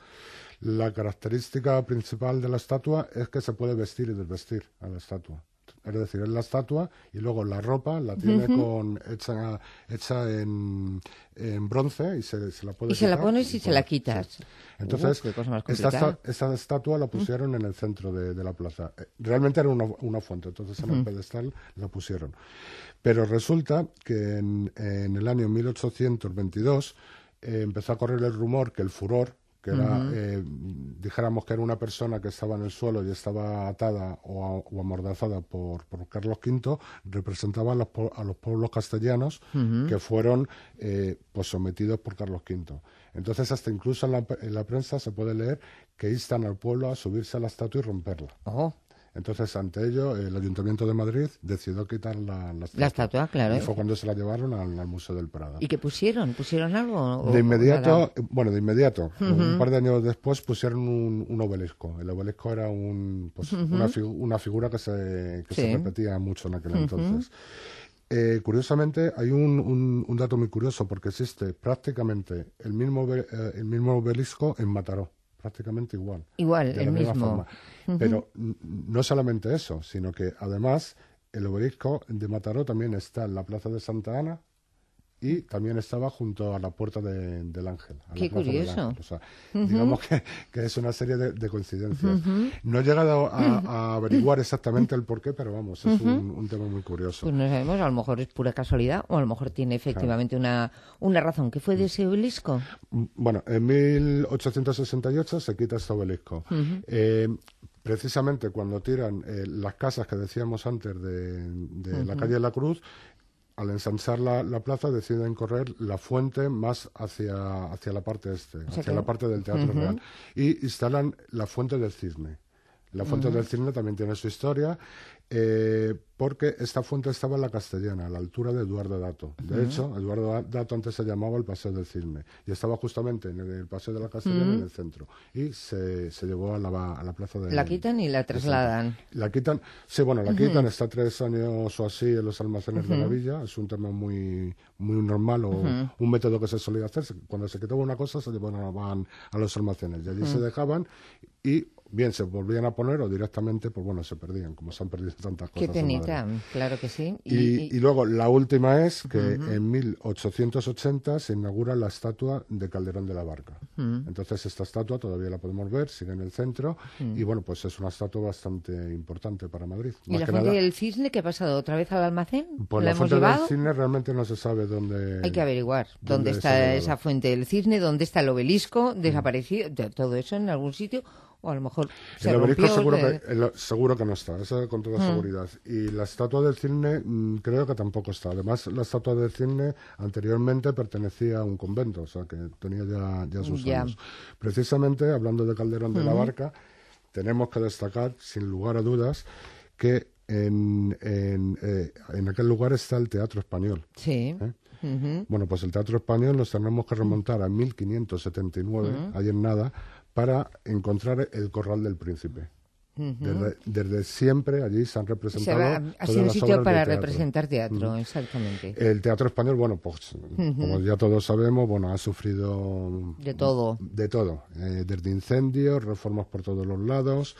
[SPEAKER 21] La característica principal de la estatua es que se puede vestir y desvestir a la estatua. Es decir, es la estatua y luego la ropa la tiene
[SPEAKER 9] Ujú.
[SPEAKER 21] con hecha, hecha en, en bronce y se, se la puede
[SPEAKER 9] Y se la
[SPEAKER 21] quitar
[SPEAKER 9] pones y se la
[SPEAKER 21] poner.
[SPEAKER 9] quitas.
[SPEAKER 21] Sí. Entonces,
[SPEAKER 9] Uf, qué cosa más
[SPEAKER 21] esta,
[SPEAKER 9] complicada.
[SPEAKER 21] esta- esta estatua la pusieron en el centro de, de la plaza. Eh, Realmente era una, una fuente, entonces en el
[SPEAKER 9] Ujú.
[SPEAKER 21] pedestal la pusieron. Pero resulta que en, en el año mil ochocientos veintidós eh, empezó a correr el rumor que el furor, que era,
[SPEAKER 9] Ujú.
[SPEAKER 21] eh, dijéramos que era una persona que estaba en el suelo y estaba atada o, a- o amordazada por, por Carlos quinto, representaba a los, po- a los pueblos castellanos
[SPEAKER 9] Ujú.
[SPEAKER 21] que fueron eh, pues sometidos por Carlos quinto. Entonces, hasta incluso en la, en la prensa se puede leer que instan al pueblo a subirse a la estatua y romperla.
[SPEAKER 9] Oh.
[SPEAKER 21] Entonces, ante ello, el Ayuntamiento de Madrid decidió quitar la, la estatua.
[SPEAKER 9] La estatua, claro.
[SPEAKER 21] Y fue cuando se la llevaron al, al Museo del Prado.
[SPEAKER 9] ¿Y qué pusieron? ¿Pusieron algo? o-
[SPEAKER 21] De
[SPEAKER 9] o
[SPEAKER 21] inmediato,
[SPEAKER 9] nada?
[SPEAKER 21] bueno, de inmediato,
[SPEAKER 9] Ujú.
[SPEAKER 21] un par de años después pusieron un, un obelisco. El obelisco era un, pues,
[SPEAKER 9] Ujú.
[SPEAKER 21] una, figu- una figura que, se, que se
[SPEAKER 9] Sí.
[SPEAKER 21] repetía mucho en aquel
[SPEAKER 9] Ujú.
[SPEAKER 21] entonces. Eh, curiosamente, hay un, un- un dato muy curioso porque existe prácticamente el mismo, obe- eh, el mismo obelisco en Mataró, prácticamente igual.
[SPEAKER 9] Igual,
[SPEAKER 21] de
[SPEAKER 9] el
[SPEAKER 21] la misma
[SPEAKER 9] mismo.
[SPEAKER 21] forma.
[SPEAKER 9] Ujú.
[SPEAKER 21] Pero n- no solamente eso, sino que además el obelisco de Mataró también está en la plaza de Santa Ana y también estaba junto a la puerta de- del Ángel. a la
[SPEAKER 9] Qué
[SPEAKER 21] plaza del
[SPEAKER 9] curioso.
[SPEAKER 21] Ángel. O sea,
[SPEAKER 9] Ujú.
[SPEAKER 21] digamos que, que es una serie de, de coincidencias.
[SPEAKER 9] Ujú.
[SPEAKER 21] No he llegado a, a averiguar exactamente el porqué, pero vamos, es
[SPEAKER 9] Ujú.
[SPEAKER 21] un, un tema muy curioso.
[SPEAKER 9] Pues no sabemos, a lo mejor es pura casualidad o a lo mejor tiene efectivamente una, una razón. ¿Qué fue de ese obelisco?
[SPEAKER 21] Bueno, en mil ochocientos sesenta y ocho se quita este obelisco.
[SPEAKER 9] Ujú.
[SPEAKER 21] Eh, precisamente cuando tiran eh, las casas que decíamos antes de, de la
[SPEAKER 9] Ujú.
[SPEAKER 21] calle La Cruz, al ensanchar la, la plaza deciden correr la fuente más hacia, hacia la parte este,
[SPEAKER 9] sea
[SPEAKER 21] hacia
[SPEAKER 9] que-
[SPEAKER 21] la parte del Teatro
[SPEAKER 9] Ujú.
[SPEAKER 21] Real. Y instalan la fuente del Cisne. La fuente
[SPEAKER 9] Ujú.
[SPEAKER 21] del Cisne también tiene su historia, eh, porque esta fuente estaba en la Castellana, a la altura de Eduardo Dato. De
[SPEAKER 9] Ujú.
[SPEAKER 21] hecho, Eduardo Dato antes se llamaba el Paseo del Cisne, y estaba justamente en el, el Paseo de la Castellana,
[SPEAKER 9] Ujú.
[SPEAKER 21] en el centro. Y se, se llevó a la, a la plaza de...
[SPEAKER 9] La quitan y la
[SPEAKER 21] de
[SPEAKER 9] trasladan.
[SPEAKER 21] Santa. La quitan, sí, bueno, la
[SPEAKER 9] Ujú.
[SPEAKER 21] quitan, está tres años o así en los almacenes de la
[SPEAKER 9] Ujú.
[SPEAKER 21] villa, es un tema muy, muy normal o
[SPEAKER 9] Ujú.
[SPEAKER 21] un método que se solía hacer. Cuando se quitaba una cosa se llevaban a los almacenes y allí
[SPEAKER 9] Ujú.
[SPEAKER 21] se dejaban y bien se volvían a poner o directamente, pues bueno, se perdían, como se han perdido tantas cosas.
[SPEAKER 9] Qué penita, claro que sí.
[SPEAKER 21] Y, y, y luego la última es que
[SPEAKER 9] uh-huh.
[SPEAKER 21] en mil ochocientos ochenta se inaugura la estatua de Calderón de la Barca. Uh-huh. Entonces esta estatua todavía la podemos ver, sigue en el centro uh-huh. y bueno, pues es una estatua bastante importante para Madrid.
[SPEAKER 9] ¿Y la fuente del cisne qué ha pasado? ¿Otra vez al almacén?
[SPEAKER 21] Pues
[SPEAKER 9] ¿La,
[SPEAKER 21] la
[SPEAKER 9] hemos
[SPEAKER 21] fuente
[SPEAKER 9] llevado?
[SPEAKER 21] del cisne realmente no se sabe dónde...
[SPEAKER 9] Hay que averiguar dónde,
[SPEAKER 21] dónde
[SPEAKER 9] está esa fuente del cisne, dónde está el obelisco desaparecido, todo eso en algún sitio, o a lo mejor se
[SPEAKER 21] el obelisco
[SPEAKER 9] rompió,
[SPEAKER 21] seguro,
[SPEAKER 9] de...
[SPEAKER 21] que, el, seguro que no está, eso con toda mm. seguridad. Y la estatua del cisne mmm, creo que tampoco está. Además, la estatua del cisne anteriormente pertenecía a un convento, o sea que tenía ya, ya sus
[SPEAKER 9] ya.
[SPEAKER 21] años. Precisamente, hablando de Calderón de uh-huh. la Barca, tenemos que destacar, sin lugar a dudas, que en, en, eh, en aquel lugar está el Teatro Español.
[SPEAKER 9] Sí.
[SPEAKER 21] ¿eh?
[SPEAKER 9] Uh-huh.
[SPEAKER 21] Bueno, pues el Teatro Español nos tenemos que remontar a mil quinientos setenta y nueve, uh-huh. ahí en nada, para encontrar el Corral del Príncipe. Uh-huh. Desde, desde siempre allí se han representado.
[SPEAKER 9] Se va, ha sido un sitio para representar teatro, uh-huh. exactamente.
[SPEAKER 21] El Teatro Español, bueno, pues uh-huh. como ya todos sabemos, bueno, ha sufrido
[SPEAKER 9] de todo,
[SPEAKER 21] de todo, eh, desde incendios, reformas por todos los lados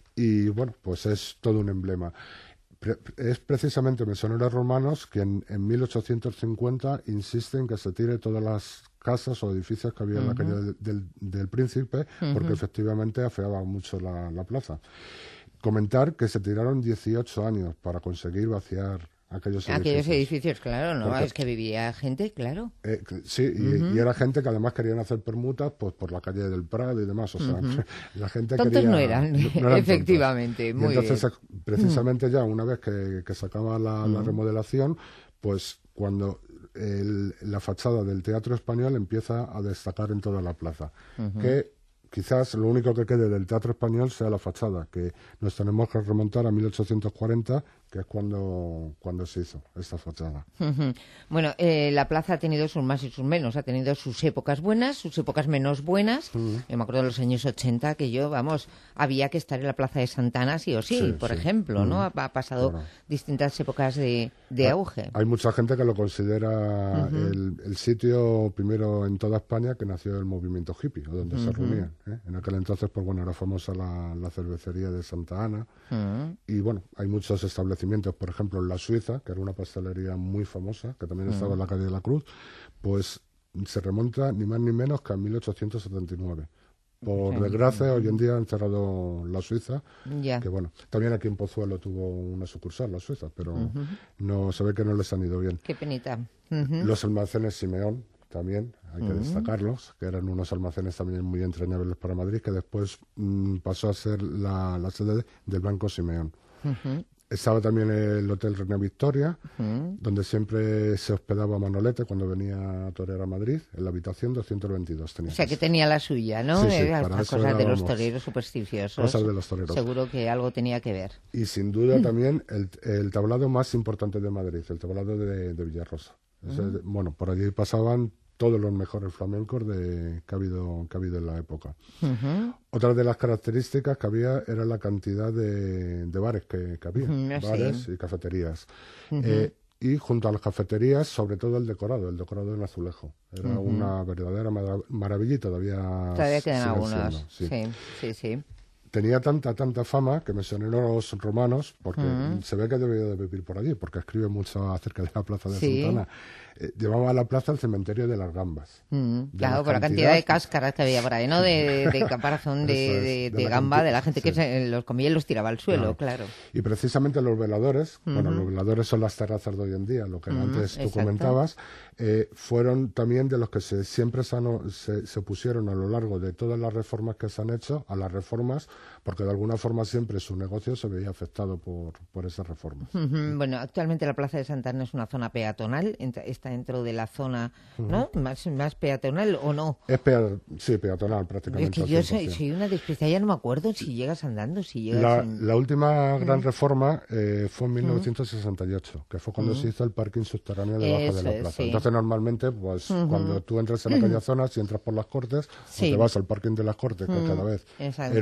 [SPEAKER 21] y bueno, pues es todo un emblema. Pre- es precisamente Mesonero Romanos que en, en mil ochocientos cincuenta insisten que se tire todas las casas o edificios que había uh-huh. en la calle del, del, del Príncipe, uh-huh. porque efectivamente afeaba mucho la, la plaza. Comentar que se tiraron dieciocho años para conseguir vaciar aquellos edificios.
[SPEAKER 9] Aquellos edificios, claro, ¿no?
[SPEAKER 21] Porque,
[SPEAKER 9] es que vivía gente, claro.
[SPEAKER 21] Eh, sí, y, uh-huh. y era gente que además querían hacer permutas pues por la calle del Prado y demás, o sea, uh-huh. la gente
[SPEAKER 9] tontos
[SPEAKER 21] quería...
[SPEAKER 9] no eran, no eran efectivamente,
[SPEAKER 21] tontos.
[SPEAKER 9] muy
[SPEAKER 21] y entonces,
[SPEAKER 9] bien.
[SPEAKER 21] precisamente ya una vez que, que se acaba la, uh-huh. la remodelación, pues cuando el, la fachada del Teatro Español empieza a destacar en toda la plaza, uh-huh. que quizás lo único que quede del Teatro Español sea la fachada, que nos tenemos que remontar a mil ochocientos cuarenta, que es cuando, cuando se hizo esta fachada.
[SPEAKER 9] Uh-huh. Bueno, eh, la plaza ha tenido sus más y sus menos, ha tenido sus épocas buenas, sus épocas menos buenas. Uh-huh. Yo me acuerdo de los años ochenta que yo, vamos, había que estar en la Plaza de Santana sí o sí, sí por sí. ejemplo, uh-huh. ¿no? Ha, ha pasado claro. distintas épocas de, de auge.
[SPEAKER 21] Hay mucha gente que lo considera uh-huh. el, el sitio primero en toda España que nació el movimiento hippie, o donde uh-huh. se reunían. ¿eh? En aquel entonces, pues bueno, era famosa la, la cervecería de Santa Ana uh-huh. y bueno, hay muchos establecimientos, por ejemplo, en la Suiza, que era una pastelería muy famosa, que también uh-huh. estaba en la calle de la Cruz, pues se remonta ni más ni menos que a mil ochocientos setenta y nueve. Por uh-huh. desgracia, hoy en día han cerrado la Suiza,
[SPEAKER 9] yeah.
[SPEAKER 21] que bueno, también aquí en Pozuelo tuvo una sucursal, la Suiza, pero uh-huh. no se ve que no les han ido bien.
[SPEAKER 9] Qué penita. Uh-huh.
[SPEAKER 21] Los almacenes Simeón, también hay que uh-huh. destacarlos, que eran unos almacenes también muy entrañables para Madrid, que después mmm, pasó a ser la, la sede del Banco Simeón. Uh-huh. Estaba también el Hotel Reina Victoria, uh-huh. donde siempre se hospedaba Manolete cuando venía a torear a Madrid, en la habitación doscientos veintidós. Tenía
[SPEAKER 9] o sea, que tenía la suya, ¿no?
[SPEAKER 21] Sí, sí,
[SPEAKER 9] Era
[SPEAKER 21] para
[SPEAKER 9] cosas
[SPEAKER 21] era,
[SPEAKER 9] de los
[SPEAKER 21] vamos,
[SPEAKER 9] toreros supersticiosos.
[SPEAKER 21] Cosas de los toreros.
[SPEAKER 9] Seguro que algo tenía que ver.
[SPEAKER 21] Y sin duda uh-huh. también el, el tablado más importante de Madrid, el tablado de, de Villarrosa. Ese, uh-huh. Bueno, por allí pasaban todos los mejores flamencos de, que, ha habido, que ha habido en la época. Uh-huh. Otra de las características que había era la cantidad de, de bares que, que había, uh-huh, bares sí. y cafeterías. Uh-huh. Eh, y junto a las cafeterías, sobre todo el decorado, el decorado en azulejo. Era uh-huh. una verdadera marav- maravilla y todavía
[SPEAKER 9] Todavía quedan algunos, sí. sí, sí, sí.
[SPEAKER 21] Tenía tanta, tanta fama que Mesonero Romanos, porque uh-huh. se ve que debió de vivir por allí, porque escribe mucho acerca de la plaza de sí. Santana. Eh, llevaba a la plaza el cementerio de las gambas.
[SPEAKER 9] Uh-huh. Claro, por la cantidad de cáscaras que había por ahí, ¿no? De, de, de caparazón de, es, de, de, de gamba, cantidad, de la gente que sí. se los comía y los tiraba al suelo, claro. claro.
[SPEAKER 21] Y precisamente los veladores, uh-huh. bueno, los veladores son las terrazas de hoy en día, lo que uh-huh. antes tú Exacto. comentabas, eh, fueron también de los que se, siempre se, se, se opusieron a lo largo de todas las reformas que se han hecho, a las reformas, porque de alguna forma siempre su negocio se veía afectado por, por esas reformas.
[SPEAKER 9] Uh-huh. Bueno, actualmente la Plaza de Santana es una zona peatonal, está dentro de la zona, ¿no? Uh-huh. Más, más peatonal o no.
[SPEAKER 21] Es pea- sí, peatonal prácticamente.
[SPEAKER 9] Es que yo soy, soy una despista, ya no me acuerdo si llegas andando, si llegas...
[SPEAKER 21] La,
[SPEAKER 9] en...
[SPEAKER 21] la última uh-huh. gran reforma eh, fue en mil novecientos sesenta y ocho, que fue cuando uh-huh. se hizo el parking subterráneo debajo Eso de la plaza. Es, sí. Entonces normalmente, pues uh-huh. cuando tú entras en aquella zona, si entras por las Cortes, sí. o te vas al parking de las Cortes, que uh-huh. cada vez Exacto. es más difícil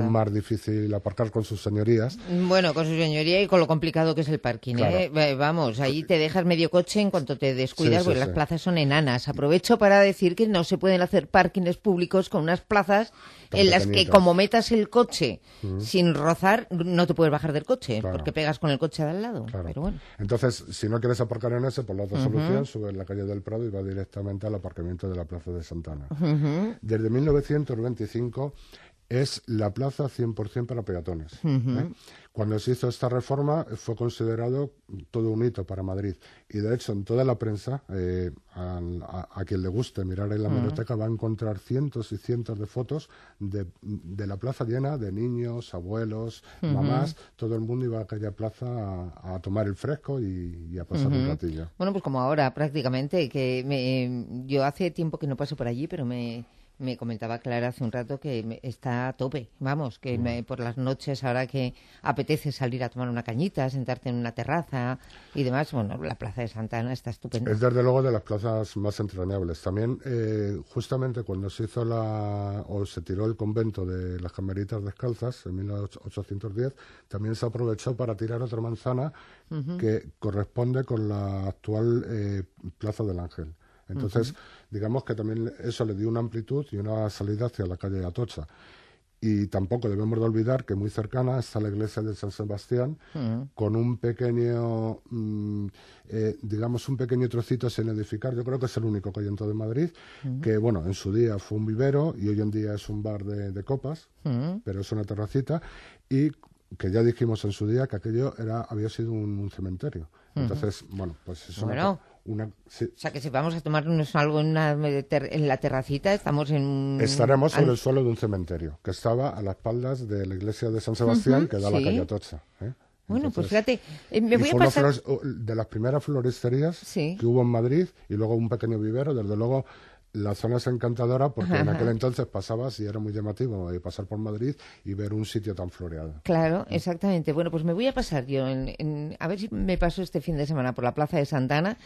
[SPEAKER 21] difícil aparcar con sus señorías.
[SPEAKER 9] Bueno, con su señoría y con lo complicado que es el parking,
[SPEAKER 21] Claro.
[SPEAKER 9] ¿eh? Vamos, ahí te dejas medio coche en cuanto te descuidas,
[SPEAKER 21] Sí, sí,
[SPEAKER 9] porque
[SPEAKER 21] sí.
[SPEAKER 9] las plazas son enanas. Aprovecho para decir que no se pueden hacer parkings públicos con unas plazas
[SPEAKER 21] Tan
[SPEAKER 9] en las que,
[SPEAKER 21] pequeñitas.
[SPEAKER 9] como metas el coche
[SPEAKER 21] Ujú.
[SPEAKER 9] sin rozar, no te puedes bajar del coche,
[SPEAKER 21] Claro.
[SPEAKER 9] porque pegas con el coche de al lado.
[SPEAKER 21] Claro.
[SPEAKER 9] Pero bueno.
[SPEAKER 21] Entonces, si no quieres aparcar en ese, pues la otra
[SPEAKER 9] Ujú.
[SPEAKER 21] solución, subes la calle del Prado y vas directamente al aparcamiento de la Plaza de Santana.
[SPEAKER 9] Ujú.
[SPEAKER 21] Desde mil novecientos veinticinco es la plaza cien por ciento para peatones.
[SPEAKER 9] Ujú.
[SPEAKER 21] ¿eh? Cuando se hizo esta reforma fue considerado todo un hito para Madrid. Y de hecho, en toda la prensa, eh, a, a- a quien le guste mirar en la
[SPEAKER 9] Ujú.
[SPEAKER 21] biblioteca, va a encontrar cientos y cientos de fotos de, de la plaza llena de niños, abuelos,
[SPEAKER 9] Ujú.
[SPEAKER 21] mamás. Todo el mundo iba a aquella plaza a, a tomar el fresco y, y a pasar un
[SPEAKER 9] Ujú.
[SPEAKER 21] ratillo.
[SPEAKER 9] Bueno, pues como ahora prácticamente, que me, yo hace tiempo que no paso por allí, pero me, me comentaba Clara hace un rato que me- está a tope, vamos, que me- por las noches ahora que apetece salir a tomar una cañita, sentarte en una terraza y demás, bueno, la Plaza de Santa Ana está estupenda.
[SPEAKER 21] Es desde luego de las plazas más entrañables. También, eh, justamente cuando se hizo la, o se tiró el convento de las Cameritas Descalzas en mil ochocientos diez, también se aprovechó para tirar otra manzana
[SPEAKER 9] Ujú.
[SPEAKER 21] que corresponde con la actual eh, Plaza del Ángel. Entonces,
[SPEAKER 9] Ujú.
[SPEAKER 21] digamos que también eso le dio una amplitud y una salida hacia la calle Atocha. Y tampoco debemos de olvidar que muy cercana está la iglesia de San Sebastián,
[SPEAKER 9] Ujú.
[SPEAKER 21] con un pequeño, mm, eh, digamos, un pequeño trocito sin edificar. Yo creo que es el único que hay en todo Madrid,
[SPEAKER 9] Ujú.
[SPEAKER 21] que, bueno, en su día fue un vivero y hoy en día es un bar de, de copas,
[SPEAKER 9] Ujú.
[SPEAKER 21] pero es una terracita, y que ya dijimos en su día que aquello era había sido un, un cementerio.
[SPEAKER 9] Ujú.
[SPEAKER 21] Entonces, bueno, pues es una...
[SPEAKER 9] Bueno.
[SPEAKER 21] una sí.
[SPEAKER 9] O sea, que si vamos a tomarnos algo en, una ter- en la terracita, estamos en un...
[SPEAKER 21] Estaremos sobre
[SPEAKER 9] an-
[SPEAKER 21] el suelo de un cementerio, que estaba a las espaldas de la iglesia de San Sebastián,
[SPEAKER 9] Ujú,
[SPEAKER 21] que da a la
[SPEAKER 9] sí.
[SPEAKER 21] calle Atocha. ¿eh?
[SPEAKER 9] Bueno, pues
[SPEAKER 21] Entonces,
[SPEAKER 9] fíjate, eh, me
[SPEAKER 21] y
[SPEAKER 9] voy a
[SPEAKER 21] fue una
[SPEAKER 9] pasar...
[SPEAKER 21] flores- o- de las primeras floristerías que hubo en Madrid, y luego un pequeño vivero. Desde luego, la zona es encantadora porque en
[SPEAKER 9] Ajá.
[SPEAKER 21] aquel entonces pasabas y era muy llamativo eh, pasar por Madrid y ver un sitio tan floreado.
[SPEAKER 9] Claro, exactamente. Bueno, pues me voy a pasar yo, en, en- a ver si me paso este fin de semana por la Plaza de Santana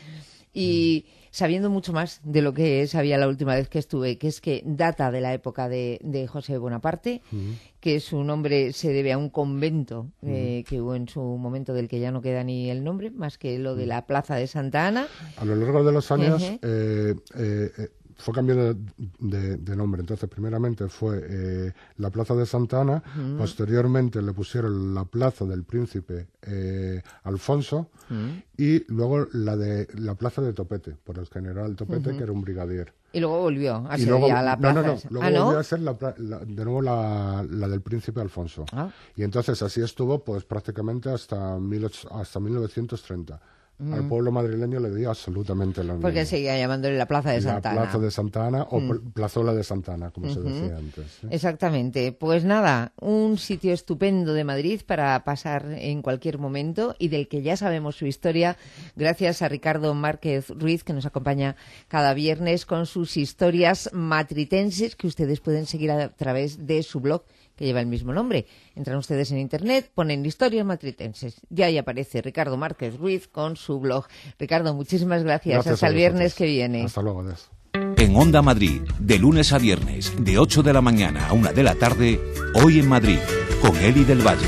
[SPEAKER 9] y sabiendo mucho más de lo que sabía la última vez que estuve, que es que data de la época de, de José Bonaparte, que su nombre se debe a un convento eh, que hubo en su momento del que ya no queda ni el nombre, más que lo de la Plaza de Santa Ana.
[SPEAKER 21] A lo largo de los años
[SPEAKER 9] Ujú.
[SPEAKER 21] eh, eh, eh, fue cambiando de, de- de nombre. Entonces, primeramente fue eh, la Plaza de Santa Ana,
[SPEAKER 9] Ujú.
[SPEAKER 21] posteriormente le pusieron la Plaza del Príncipe eh, Alfonso,
[SPEAKER 9] Ujú.
[SPEAKER 21] y luego la de la Plaza de Topete, por el general Topete,
[SPEAKER 9] Ujú.
[SPEAKER 21] que era un brigadier.
[SPEAKER 9] Y luego volvió a
[SPEAKER 21] Y
[SPEAKER 9] ser
[SPEAKER 21] luego,
[SPEAKER 9] ya la
[SPEAKER 21] no,
[SPEAKER 9] Plaza
[SPEAKER 21] no, no,
[SPEAKER 9] de San-
[SPEAKER 21] luego
[SPEAKER 9] ¿Ah, no?
[SPEAKER 21] volvió a ser la pla- la- de nuevo la, la del Príncipe Alfonso.
[SPEAKER 9] Ah.
[SPEAKER 21] Y entonces así estuvo pues prácticamente hasta, mil och- hasta mil novecientos treinta.
[SPEAKER 9] Mm.
[SPEAKER 21] Al pueblo madrileño le dio absolutamente lo mismo.
[SPEAKER 9] Porque seguía llamándole la Plaza de Santa
[SPEAKER 21] La
[SPEAKER 9] Ana.
[SPEAKER 21] Plaza de Santa Ana o
[SPEAKER 9] Mm.
[SPEAKER 21] pl- Plazuela de Santa Ana, como se
[SPEAKER 9] Ujú.
[SPEAKER 21] decía antes. ¿eh?
[SPEAKER 9] Exactamente. Pues nada, un sitio estupendo de Madrid para pasar en cualquier momento y del que ya sabemos su historia gracias a Ricardo Márquez Ruiz, que nos acompaña cada viernes con sus historias matritenses que ustedes pueden seguir a través de su blog, que lleva el mismo nombre. Entran ustedes en internet, ponen historias matritenses. Ya ahí aparece Ricardo Márquez Ruiz con su blog. Ricardo, muchísimas gracias.
[SPEAKER 21] Gracias
[SPEAKER 9] Hasta
[SPEAKER 21] a
[SPEAKER 9] el viernes
[SPEAKER 21] vosotros.
[SPEAKER 9] que viene.
[SPEAKER 21] Hasta luego, Des.
[SPEAKER 8] En Onda Madrid, de lunes a viernes, de ocho de la mañana a una de la tarde, Hoy en Madrid, con Eli del Valle.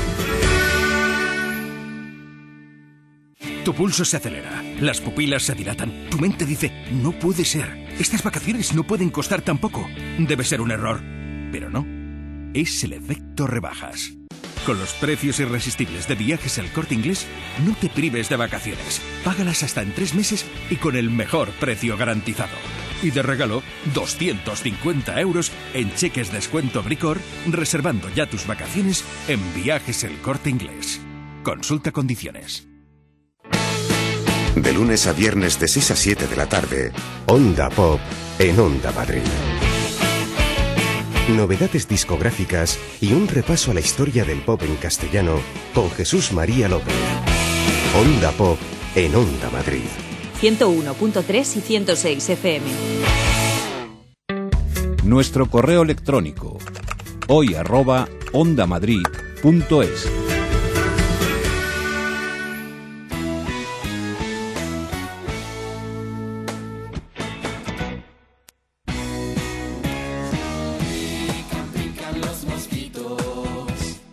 [SPEAKER 12] Tu pulso se acelera, las pupilas se dilatan, tu mente dice, no puede ser, estas vacaciones no pueden costar tan poco, debe ser un error. Pero no, es el efecto rebajas. Con los precios irresistibles de Viajes El Corte Inglés, no te prives de vacaciones. Págalas hasta en tres meses y con el mejor precio garantizado. Y de regalo, doscientos cincuenta euros en cheques descuento Bricor, reservando ya tus vacaciones en Viajes El Corte Inglés. Consulta condiciones.
[SPEAKER 4] De lunes a viernes de seis a siete de la tarde, Onda Pop en Onda Madrid. Novedades discográficas y un repaso a la historia del pop en castellano con Jesús María López. Onda Pop en Onda Madrid.
[SPEAKER 22] ciento uno punto tres y ciento seis F M.
[SPEAKER 8] Nuestro correo electrónico, hoy arroba ondamadrid punto es.
[SPEAKER 23] Pican los mosquitos.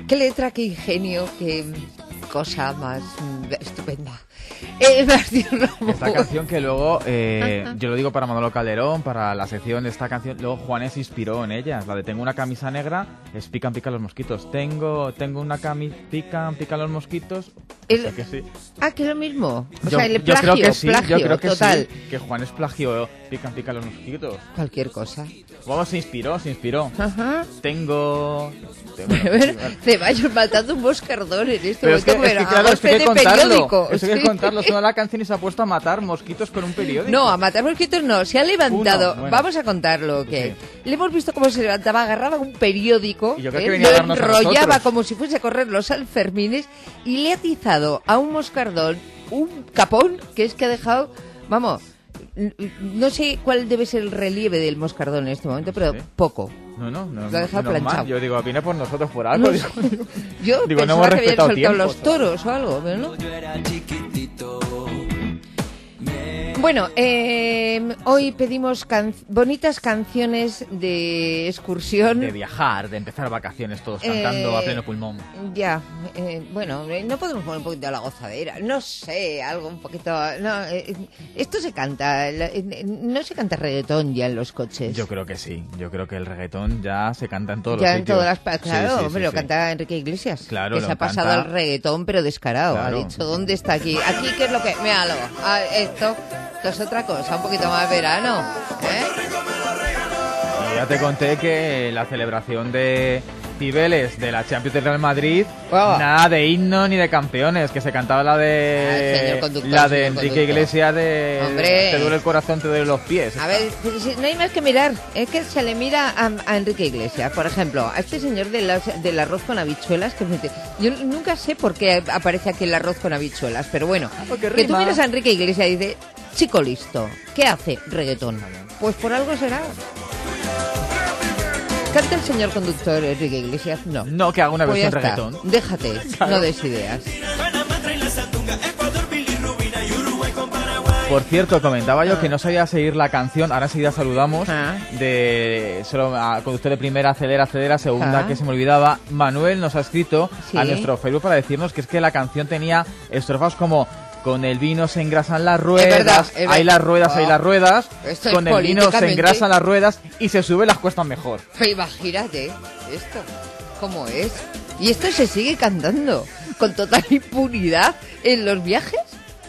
[SPEAKER 9] qué letra, qué ingenio, qué cosa más estupenda. Eh, Martín Romo.
[SPEAKER 11] Esta canción que luego, eh, yo lo digo para Manolo Calderón, para la sección de esta canción, luego Juanes se inspiró en ella. La de Tengo una camisa negra, es Pican, pican los mosquitos. Tengo tengo una camisa, pican, pican los mosquitos.
[SPEAKER 9] El...
[SPEAKER 11] O sea que sí.
[SPEAKER 9] Ah, que es lo mismo. O
[SPEAKER 11] yo,
[SPEAKER 9] sea, el
[SPEAKER 11] yo
[SPEAKER 9] plagio,
[SPEAKER 11] creo que sí,
[SPEAKER 9] plagio,
[SPEAKER 11] yo creo que
[SPEAKER 9] total.
[SPEAKER 11] sí, que Juanes plagió Pican, pican los mosquitos.
[SPEAKER 9] Cualquier cosa.
[SPEAKER 11] Vamos, se inspiró, se inspiró.
[SPEAKER 9] Ajá.
[SPEAKER 11] Tengo...
[SPEAKER 9] Ceballos matando un moscardón en este
[SPEAKER 11] Pero es que,
[SPEAKER 9] momento.
[SPEAKER 11] es que claro, esto hay que contarlo. Esto hay que
[SPEAKER 9] Sí.
[SPEAKER 11] contarlo. Suena la canción y se ha puesto a matar mosquitos con un periódico.
[SPEAKER 9] No, a matar mosquitos no. Se ha levantado.
[SPEAKER 11] Uno, bueno.
[SPEAKER 9] Vamos a contarlo, que le hemos visto cómo se levantaba, agarraba un periódico,
[SPEAKER 11] Y yo creo
[SPEAKER 9] ¿eh?
[SPEAKER 11] que venía a
[SPEAKER 9] lo
[SPEAKER 11] darnos a
[SPEAKER 9] enrollaba
[SPEAKER 11] nosotros.
[SPEAKER 9] como si fuese a correr los Sanfermines y le ha atizado a un moscardón un capón que es que ha dejado, vamos, n- no sé cuál debe ser el relieve del moscardón en este momento, pero
[SPEAKER 11] ¿Sí?
[SPEAKER 9] poco.
[SPEAKER 11] No, no, no.
[SPEAKER 9] Lo ha dejado
[SPEAKER 11] normal.
[SPEAKER 9] planchado.
[SPEAKER 11] Yo digo, viene por nosotros por algo.
[SPEAKER 9] No
[SPEAKER 11] digo,
[SPEAKER 9] sé. Yo
[SPEAKER 11] digo, no
[SPEAKER 9] pensaba
[SPEAKER 11] hemos
[SPEAKER 9] que habían
[SPEAKER 11] respetado
[SPEAKER 9] soltado
[SPEAKER 11] tiempo.
[SPEAKER 9] los toros o algo, pero no. Bueno, eh, hoy pedimos can- bonitas canciones de excursión.
[SPEAKER 11] De viajar, de empezar vacaciones todos
[SPEAKER 9] Eh,
[SPEAKER 11] cantando a pleno pulmón.
[SPEAKER 9] Ya, eh, bueno, eh, no podemos poner un poquito de la gozadera, no sé, algo un poquito... No, eh, esto se canta, la- eh, no se canta reggaetón ya en los coches.
[SPEAKER 11] Yo creo que sí. Yo creo que el reggaetón ya se canta en todos
[SPEAKER 9] ya
[SPEAKER 11] los
[SPEAKER 9] en
[SPEAKER 11] sitios.
[SPEAKER 9] todas las... pa-
[SPEAKER 11] Sí,
[SPEAKER 9] Claro,
[SPEAKER 11] sí,
[SPEAKER 9] hombre,
[SPEAKER 11] sí,
[SPEAKER 9] lo
[SPEAKER 11] sí.
[SPEAKER 9] canta Enrique Iglesias.
[SPEAKER 11] Claro,
[SPEAKER 9] que
[SPEAKER 11] lo
[SPEAKER 9] se ha pasado
[SPEAKER 11] canta-
[SPEAKER 9] al reggaetón, pero descarado.
[SPEAKER 11] Claro.
[SPEAKER 9] Ha dicho, ¿dónde está aquí? Aquí, ¿qué es lo que...? Míralo, ah, esto, esto es otra cosa, un poquito más verano, ¿eh?
[SPEAKER 11] Y ya te conté que la celebración de Cibeles de la Champions del Real Madrid,
[SPEAKER 9] Wow.
[SPEAKER 11] nada de himno ni de campeones, que se cantaba la
[SPEAKER 9] Ah, el
[SPEAKER 11] de
[SPEAKER 9] señor conductor,
[SPEAKER 11] la de
[SPEAKER 9] señor
[SPEAKER 11] Enrique
[SPEAKER 9] conductor.
[SPEAKER 11] Iglesias de
[SPEAKER 9] Hombre.
[SPEAKER 11] te duele el corazón, te duele los pies.
[SPEAKER 9] A ver, pero si no hay más que mirar. Es que se le mira a, a Enrique Iglesias, por ejemplo, a este señor de las- del arroz con habichuelas. Que fíjate, yo nunca sé por qué aparece aquí el arroz con habichuelas, pero bueno,
[SPEAKER 11] porque
[SPEAKER 9] que tú
[SPEAKER 11] rima.
[SPEAKER 9] miras a Enrique Iglesias y dices, chico listo, ¿qué hace? Reggaetón. Pues por algo será. ¿Canta el señor conductor Enrique Iglesias? No.
[SPEAKER 11] No, que haga una
[SPEAKER 9] Pues ya
[SPEAKER 11] versión
[SPEAKER 9] está.
[SPEAKER 11] reggaetón.
[SPEAKER 9] Déjate,
[SPEAKER 11] Claro.
[SPEAKER 9] no des ideas.
[SPEAKER 11] Por cierto, comentaba yo que no sabía seguir la canción, ahora enseguida saludamos,
[SPEAKER 9] Ah.
[SPEAKER 11] de solo a conductor de primera, acelera, acelera, segunda,
[SPEAKER 9] Ah.
[SPEAKER 11] que se me olvidaba. Manuel nos ha escrito
[SPEAKER 9] Sí.
[SPEAKER 11] a nuestro Facebook para decirnos que es que la canción tenía estrofas como con el vino se engrasan las ruedas,
[SPEAKER 9] verdad, es verdad.
[SPEAKER 11] hay las ruedas, hay
[SPEAKER 9] Oh.
[SPEAKER 11] las ruedas,
[SPEAKER 9] Esto es
[SPEAKER 11] con el vino se
[SPEAKER 9] políticamente-
[SPEAKER 11] engrasan las ruedas y se sube las cuestas mejor.
[SPEAKER 9] Pero imagínate esto, ¿cómo es? Y esto se sigue cantando con total impunidad en los viajes.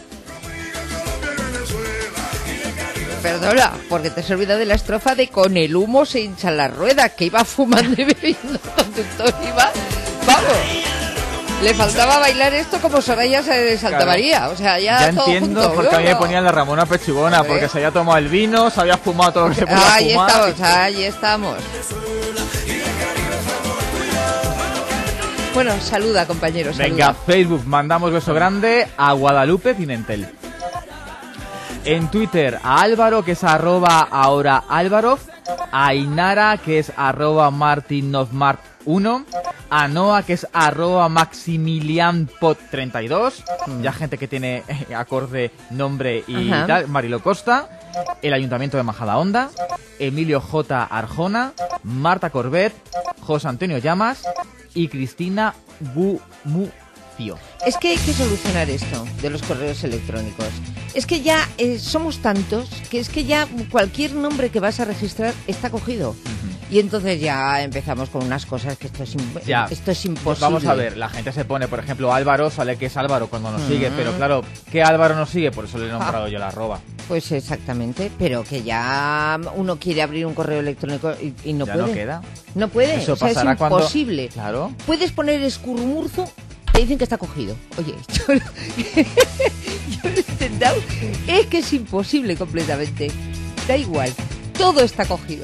[SPEAKER 9] Perdona, porque te has olvidado de la estrofa de con el humo se hinchan las ruedas, que iba fumando y bebiendo el conductor, iba, vamos. Le faltaba bailar esto como Soraya de Santa
[SPEAKER 11] Claro.
[SPEAKER 9] María, o sea, ya,
[SPEAKER 11] Ya
[SPEAKER 9] todo
[SPEAKER 11] entiendo
[SPEAKER 9] junto.
[SPEAKER 11] porque a mí me
[SPEAKER 9] Bueno.
[SPEAKER 11] ponían la Ramona Pechugona,
[SPEAKER 9] A ver.
[SPEAKER 11] porque se había tomado el vino, se había fumado todo lo que se podía
[SPEAKER 9] Ahí
[SPEAKER 11] fumar.
[SPEAKER 9] estamos, ahí estamos. Bueno, saluda, compañero, saluda.
[SPEAKER 11] Venga, Facebook, mandamos beso grande a Guadalupe Pimentel. En Twitter, a Álvaro, que es arroba ahora Álvaro. A Inara, que es arroba martinovmart uno. A Noa, que es arroba maximilianpot treinta y dos. Ya gente que tiene eh, acorde nombre y
[SPEAKER 9] Ajá.
[SPEAKER 11] tal. Marilo Costa. El Ayuntamiento de Majadahonda. Emilio J. Arjona. Marta Corbet. José Antonio Llamas. Y Cristina Gumucio.
[SPEAKER 9] Es que hay que solucionar esto de los correos electrónicos. Es que ya eh, somos tantos que es que ya cualquier nombre que vas a registrar está cogido. Y entonces ya empezamos con unas cosas que esto es, im-
[SPEAKER 11] Ya.
[SPEAKER 9] esto es imposible.
[SPEAKER 11] Vamos a ver, la gente se pone, por ejemplo, Álvaro, sale que es Álvaro cuando nos
[SPEAKER 9] Mm.
[SPEAKER 11] sigue, pero claro, ¿qué Álvaro nos sigue? Por eso le he nombrado yo la arroba.
[SPEAKER 9] Pues exactamente, pero que ya uno quiere abrir un correo electrónico y, y no
[SPEAKER 11] Ya
[SPEAKER 9] puede.
[SPEAKER 11] no queda.
[SPEAKER 9] No puede,
[SPEAKER 11] Eso
[SPEAKER 9] o sea, es
[SPEAKER 11] pasará cuando-
[SPEAKER 9] imposible.
[SPEAKER 11] Claro.
[SPEAKER 9] Puedes poner escurmurzo, te dicen que está cogido. Oye, yo, yo lo he intentado, es que es imposible completamente. Da igual, todo está cogido.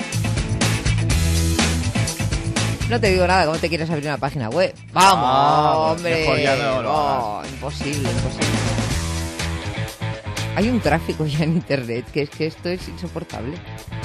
[SPEAKER 9] No te digo nada, ¿cómo te quieres abrir una página web? Vamos,
[SPEAKER 11] Ah,
[SPEAKER 9] hombre.
[SPEAKER 11] mejor ya no lo
[SPEAKER 9] No, imposible, imposible. Hay un tráfico ya en internet que es que esto es insoportable.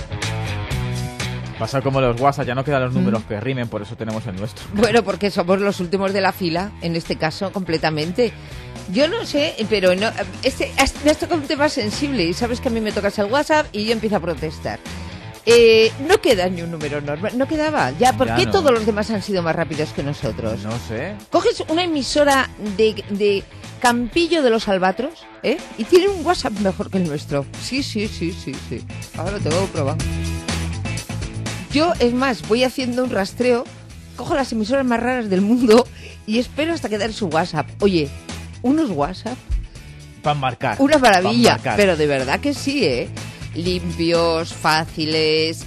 [SPEAKER 11] Pasa como los WhatsApp, ya no quedan los números que rimen, por eso tenemos el nuestro.
[SPEAKER 9] Bueno, porque somos los últimos de la fila, en este caso, completamente. Yo no sé, pero no, este, has- me has tocado un tema sensible y sabes que a mí me tocas el WhatsApp y yo empiezo a protestar. Eh, no queda ni un número normal, no quedaba. Ya, ¿por
[SPEAKER 11] Ya
[SPEAKER 9] qué
[SPEAKER 11] no.
[SPEAKER 9] todos los demás han sido más rápidos que nosotros?
[SPEAKER 11] No sé.
[SPEAKER 9] Coges una emisora de, de Campillo de los Albatros, ¿eh? Y tiene un WhatsApp mejor que el nuestro. Sí, sí, sí, sí, sí. Ahora lo tengo que probar. Yo, es más, voy haciendo un rastreo, cojo las emisoras más raras del mundo y espero hasta que den su WhatsApp. Oye, unos WhatsApp,
[SPEAKER 11] Para marcar.
[SPEAKER 9] una maravilla,
[SPEAKER 11] Pa' marcar.
[SPEAKER 9] pero de verdad que sí, ¿eh? Limpios, fáciles,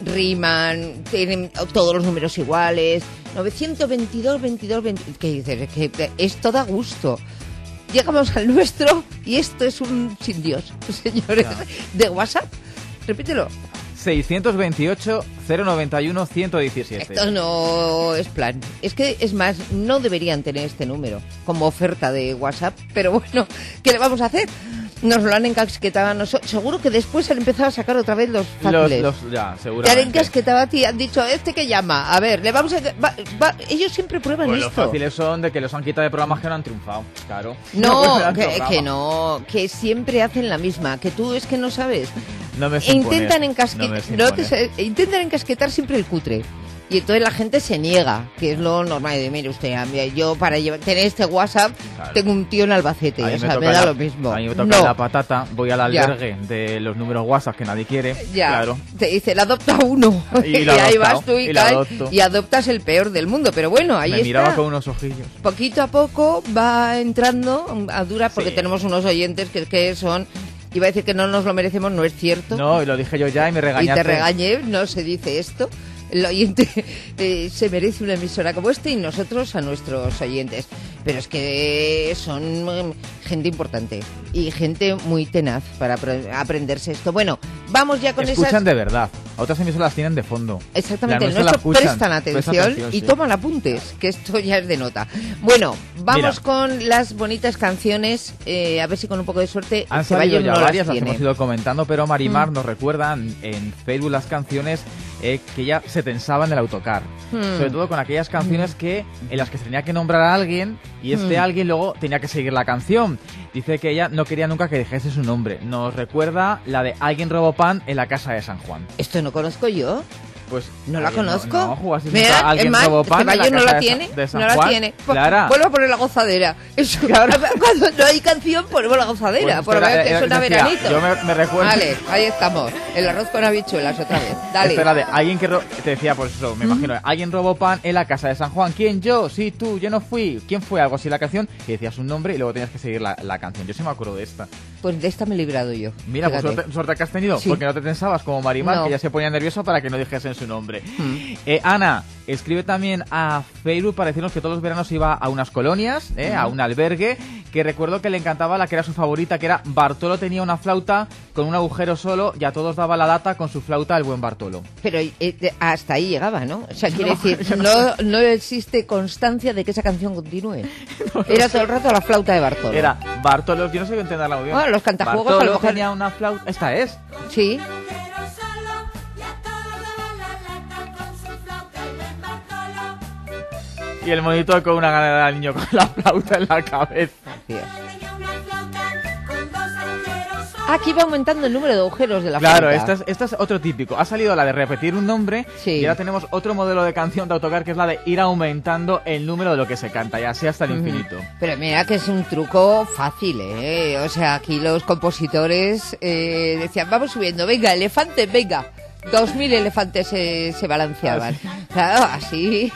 [SPEAKER 9] riman, tienen todos los números iguales. novecientos veintidós, veintidós, veintidós. ¿Qué dices? Es que esto da gusto. Llegamos al nuestro y esto es un sin Dios, señores.
[SPEAKER 11] Ya.
[SPEAKER 9] De WhatsApp, repítelo.
[SPEAKER 11] seiscientos veintiocho, cero noventa y uno, ciento diecisiete.
[SPEAKER 9] Esto no es plan. Es que, es más, no deberían tener este número como oferta de WhatsApp, pero bueno, ¿qué le vamos a hacer? Nos lo han encasquetado a nosotros. Seguro que después han empezado a sacar otra vez los
[SPEAKER 11] Los,
[SPEAKER 9] fáciles.
[SPEAKER 11] los, ya,
[SPEAKER 9] Te han
[SPEAKER 11] seguramente.
[SPEAKER 9] encasquetado a ti, han dicho, ¿este que llama? A ver, le vamos a... va- va- ellos siempre prueban
[SPEAKER 11] Pues los
[SPEAKER 9] esto.
[SPEAKER 11] fáciles son de que los han quitado de programas que no han triunfado, claro.
[SPEAKER 9] No,
[SPEAKER 11] pues me dan
[SPEAKER 9] que,
[SPEAKER 11] programa.
[SPEAKER 9] que no, que siempre hacen la misma, que tú es que no sabes.
[SPEAKER 11] No me sé
[SPEAKER 9] Intentan,
[SPEAKER 11] imponer,
[SPEAKER 9] encasque-
[SPEAKER 11] no me sé
[SPEAKER 9] no te
[SPEAKER 11] imponer.
[SPEAKER 9] sé- intentan encasquetar siempre el cutre. Y entonces la gente se niega, que es lo normal. De, mire usted, a mí- yo para llevar, tener este WhatsApp
[SPEAKER 11] Claro.
[SPEAKER 9] tengo un tío en Albacete,
[SPEAKER 11] A mí
[SPEAKER 9] o sea, me,
[SPEAKER 11] toca
[SPEAKER 9] da
[SPEAKER 11] la-
[SPEAKER 9] lo mismo.
[SPEAKER 11] A mí me toca
[SPEAKER 9] No,
[SPEAKER 11] la patata, voy al
[SPEAKER 9] Ya.
[SPEAKER 11] albergue de los números WhatsApp que nadie quiere.
[SPEAKER 9] ya,
[SPEAKER 11] Claro.
[SPEAKER 9] te dice, la adopta uno.
[SPEAKER 11] Y
[SPEAKER 9] Y,
[SPEAKER 11] lo he
[SPEAKER 9] ahí
[SPEAKER 11] adoptado,
[SPEAKER 9] vas tú y,
[SPEAKER 11] y lo
[SPEAKER 9] caes,
[SPEAKER 11] adopto.
[SPEAKER 9] y adoptas el peor del mundo. Pero bueno, ahí
[SPEAKER 11] me
[SPEAKER 9] está.
[SPEAKER 11] miraba con unos ojillos.
[SPEAKER 9] Poquito a poco va entrando a dura porque
[SPEAKER 11] Sí.
[SPEAKER 9] tenemos unos oyentes que, que son... Iba a decir que no nos lo merecemos, no es cierto.
[SPEAKER 11] No, y lo dije yo ya y me
[SPEAKER 9] Y
[SPEAKER 11] regañaste.
[SPEAKER 9] te regañé, no se dice esto. El oyente eh, se merece una emisora como esta y nosotros a nuestros oyentes. Pero es que son mm, gente importante y gente muy tenaz para apre- aprenderse esto. Bueno, vamos ya con
[SPEAKER 11] Escuchan
[SPEAKER 9] esas...
[SPEAKER 11] de verdad. A otras emisoras las tienen de fondo.
[SPEAKER 9] Exactamente,
[SPEAKER 11] La
[SPEAKER 9] el
[SPEAKER 11] nuestra la
[SPEAKER 9] nuestro
[SPEAKER 11] escuchan.
[SPEAKER 9] prestan
[SPEAKER 11] Presta
[SPEAKER 9] atención,
[SPEAKER 11] atención,
[SPEAKER 9] y
[SPEAKER 11] sí.
[SPEAKER 9] toman apuntes, que esto ya es de nota. Bueno, vamos
[SPEAKER 11] Mira.
[SPEAKER 9] con las bonitas canciones, eh, a ver si con un poco de suerte
[SPEAKER 11] Han
[SPEAKER 9] Ceballos
[SPEAKER 11] salido ya
[SPEAKER 9] no
[SPEAKER 11] varias,
[SPEAKER 9] las
[SPEAKER 11] las
[SPEAKER 9] tiene.
[SPEAKER 11] hemos ido comentando, pero Marimar
[SPEAKER 9] Mm.
[SPEAKER 11] nos recuerda en, en Facebook las canciones eh, que ella se tensaba en el autocar.
[SPEAKER 9] Mm.
[SPEAKER 11] Sobre todo con aquellas canciones que en las que se tenía que nombrar a alguien y este
[SPEAKER 9] Mm.
[SPEAKER 11] alguien luego tenía que seguir la canción. Dice que ella no quería nunca que dijese su nombre. Nos recuerda la de Alguien robó pan en la casa de San Juan.
[SPEAKER 9] Esto no conozco yo.
[SPEAKER 11] Pues
[SPEAKER 9] ¿No la
[SPEAKER 11] alguien
[SPEAKER 9] conozco?
[SPEAKER 11] No, no jugaste
[SPEAKER 9] Mira,
[SPEAKER 11] nunca a
[SPEAKER 9] es
[SPEAKER 11] Alguien
[SPEAKER 9] más,
[SPEAKER 11] robó pan en la
[SPEAKER 9] Ceballos no
[SPEAKER 11] casa
[SPEAKER 9] la
[SPEAKER 11] de San-
[SPEAKER 9] tiene,
[SPEAKER 11] de San
[SPEAKER 9] no la
[SPEAKER 11] Juan.
[SPEAKER 9] tiene. Pu-
[SPEAKER 11] Clara.
[SPEAKER 9] Vuelvo a poner la gozadera. Eso, cuando no hay canción, ponemos la gozadera.
[SPEAKER 11] Pues
[SPEAKER 9] por lo
[SPEAKER 11] espera,
[SPEAKER 9] menos que
[SPEAKER 11] eh,
[SPEAKER 9] suena
[SPEAKER 11] decía,
[SPEAKER 9] veranito.
[SPEAKER 11] yo me- me recuerdo-
[SPEAKER 9] Vale, ahí estamos. El arroz con habichuelas otra vez. Dale.
[SPEAKER 11] Esta era de alguien que ro- te decía, pues eso, me imagino, alguien robó pan en la casa de San Juan. ¿Quién? Yo, sí, tú, yo no fui. ¿Quién fue? Algo así la canción, y decías un nombre y luego tenías que seguir la, la canción. Yo sí me acuerdo de esta.
[SPEAKER 9] Pues de esta me he librado yo.
[SPEAKER 11] Mira, pues
[SPEAKER 9] Fíjate.
[SPEAKER 11] suerte, suerte que has tenido,
[SPEAKER 9] Sí.
[SPEAKER 11] porque no te tensabas como Marimar,
[SPEAKER 9] No.
[SPEAKER 11] que ya se ponía nerviosa para que no dijesen su nombre.
[SPEAKER 9] Mm.
[SPEAKER 11] Eh, Ana, escribe también a Facebook para decirnos que todos los veranos iba a unas colonias, eh, a un albergue, que recuerdo que le encantaba la que era su favorita, que era Bartolo tenía una flauta con un agujero solo y a todos daba la lata con su flauta el buen Bartolo.
[SPEAKER 9] Pero eh, eh, hasta ahí llegaba, ¿no? O sea, quiere
[SPEAKER 11] No,
[SPEAKER 9] decir,
[SPEAKER 11] yo no
[SPEAKER 9] no, no existe constancia de que esa canción continúe. Era todo el rato la flauta de Bartolo.
[SPEAKER 11] Era Bartolo, yo no sé entenderla muy bien.
[SPEAKER 9] Bueno, los cantajuegos,
[SPEAKER 11] Bartolo
[SPEAKER 9] a lo mejor-
[SPEAKER 11] tenía una flauta. Esta es.
[SPEAKER 9] Sí.
[SPEAKER 11] Y el monito con una gana de dar al niño con la flauta en la cabeza.
[SPEAKER 9] Aquí va aumentando el número de agujeros de la
[SPEAKER 11] Claro,
[SPEAKER 9] flauta.
[SPEAKER 11] este es, este es otro típico. Ha salido la de repetir un nombre y ahora tenemos otro modelo de canción de autocar que es la de ir aumentando el número de lo que se canta y así hasta el
[SPEAKER 9] Ujú.
[SPEAKER 11] infinito.
[SPEAKER 9] Pero mira que es un truco fácil, ¿eh? O sea, aquí los compositores eh, decían, vamos subiendo, venga, elefantes, venga. Dos mil elefantes se, se balanceaban. Claro, así.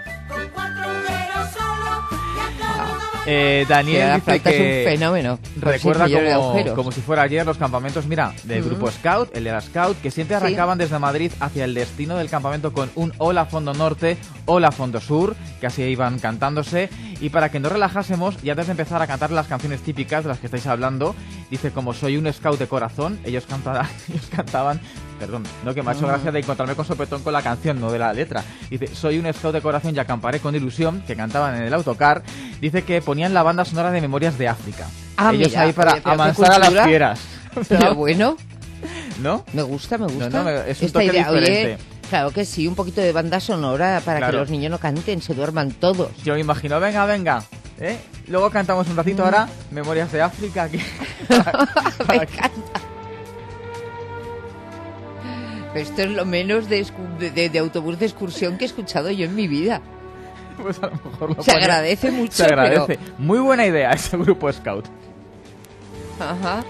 [SPEAKER 11] Eh, Daniel
[SPEAKER 9] Que la
[SPEAKER 11] dice
[SPEAKER 9] flauta es
[SPEAKER 11] que
[SPEAKER 9] un fenómeno. Pues
[SPEAKER 11] recuerda
[SPEAKER 9] sí, millones de
[SPEAKER 11] como,
[SPEAKER 9] agujeros.
[SPEAKER 11] como si fuera ayer los campamentos, mira, del
[SPEAKER 9] Ujú.
[SPEAKER 11] grupo Scout, el de la Scout, que siempre
[SPEAKER 9] Sí.
[SPEAKER 11] arrancaban desde Madrid hacia el destino del campamento con un hola fondo norte, hola fondo sur, que así iban cantándose, y para que nos relajásemos y antes de empezar a cantar las canciones típicas de las que estáis hablando, dice como soy un Scout de corazón, ellos cantaban, ellos cantaban Perdón, no, que me ha hecho
[SPEAKER 9] Ah.
[SPEAKER 11] gracia de encontrarme con sopetón con la canción, no de la letra. Dice, soy un scout de corazón y acamparé con ilusión, que cantaban en el autocar. Dice que ponían la banda sonora de Memorias de África.
[SPEAKER 9] Ah,
[SPEAKER 11] Ellos
[SPEAKER 9] mira,
[SPEAKER 11] ahí para
[SPEAKER 9] oye, pero qué
[SPEAKER 11] amansar a las
[SPEAKER 9] cultura.
[SPEAKER 11] fieras.
[SPEAKER 9] Pero bueno.
[SPEAKER 11] ¿No?
[SPEAKER 9] Me gusta, me gusta.
[SPEAKER 11] No, no, me- es un
[SPEAKER 9] Esta
[SPEAKER 11] toque
[SPEAKER 9] idea,
[SPEAKER 11] diferente.
[SPEAKER 9] oye, claro que sí, un poquito de banda sonora para
[SPEAKER 11] Claro.
[SPEAKER 9] que los niños no canten, se duerman todos.
[SPEAKER 11] Yo me imagino, venga, venga. ¿eh? Luego cantamos un ratito ahora, Memorias de África. Aquí.
[SPEAKER 9] Me encanta. Esto es lo menos de, de, de autobús de excursión que he escuchado yo en mi vida.
[SPEAKER 11] Pues a lo mejor lo
[SPEAKER 9] Se
[SPEAKER 11] pone.
[SPEAKER 9] agradece mucho,
[SPEAKER 11] Se agradece.
[SPEAKER 9] pero...
[SPEAKER 11] Muy buena idea ese grupo Scout.
[SPEAKER 9] Ajá.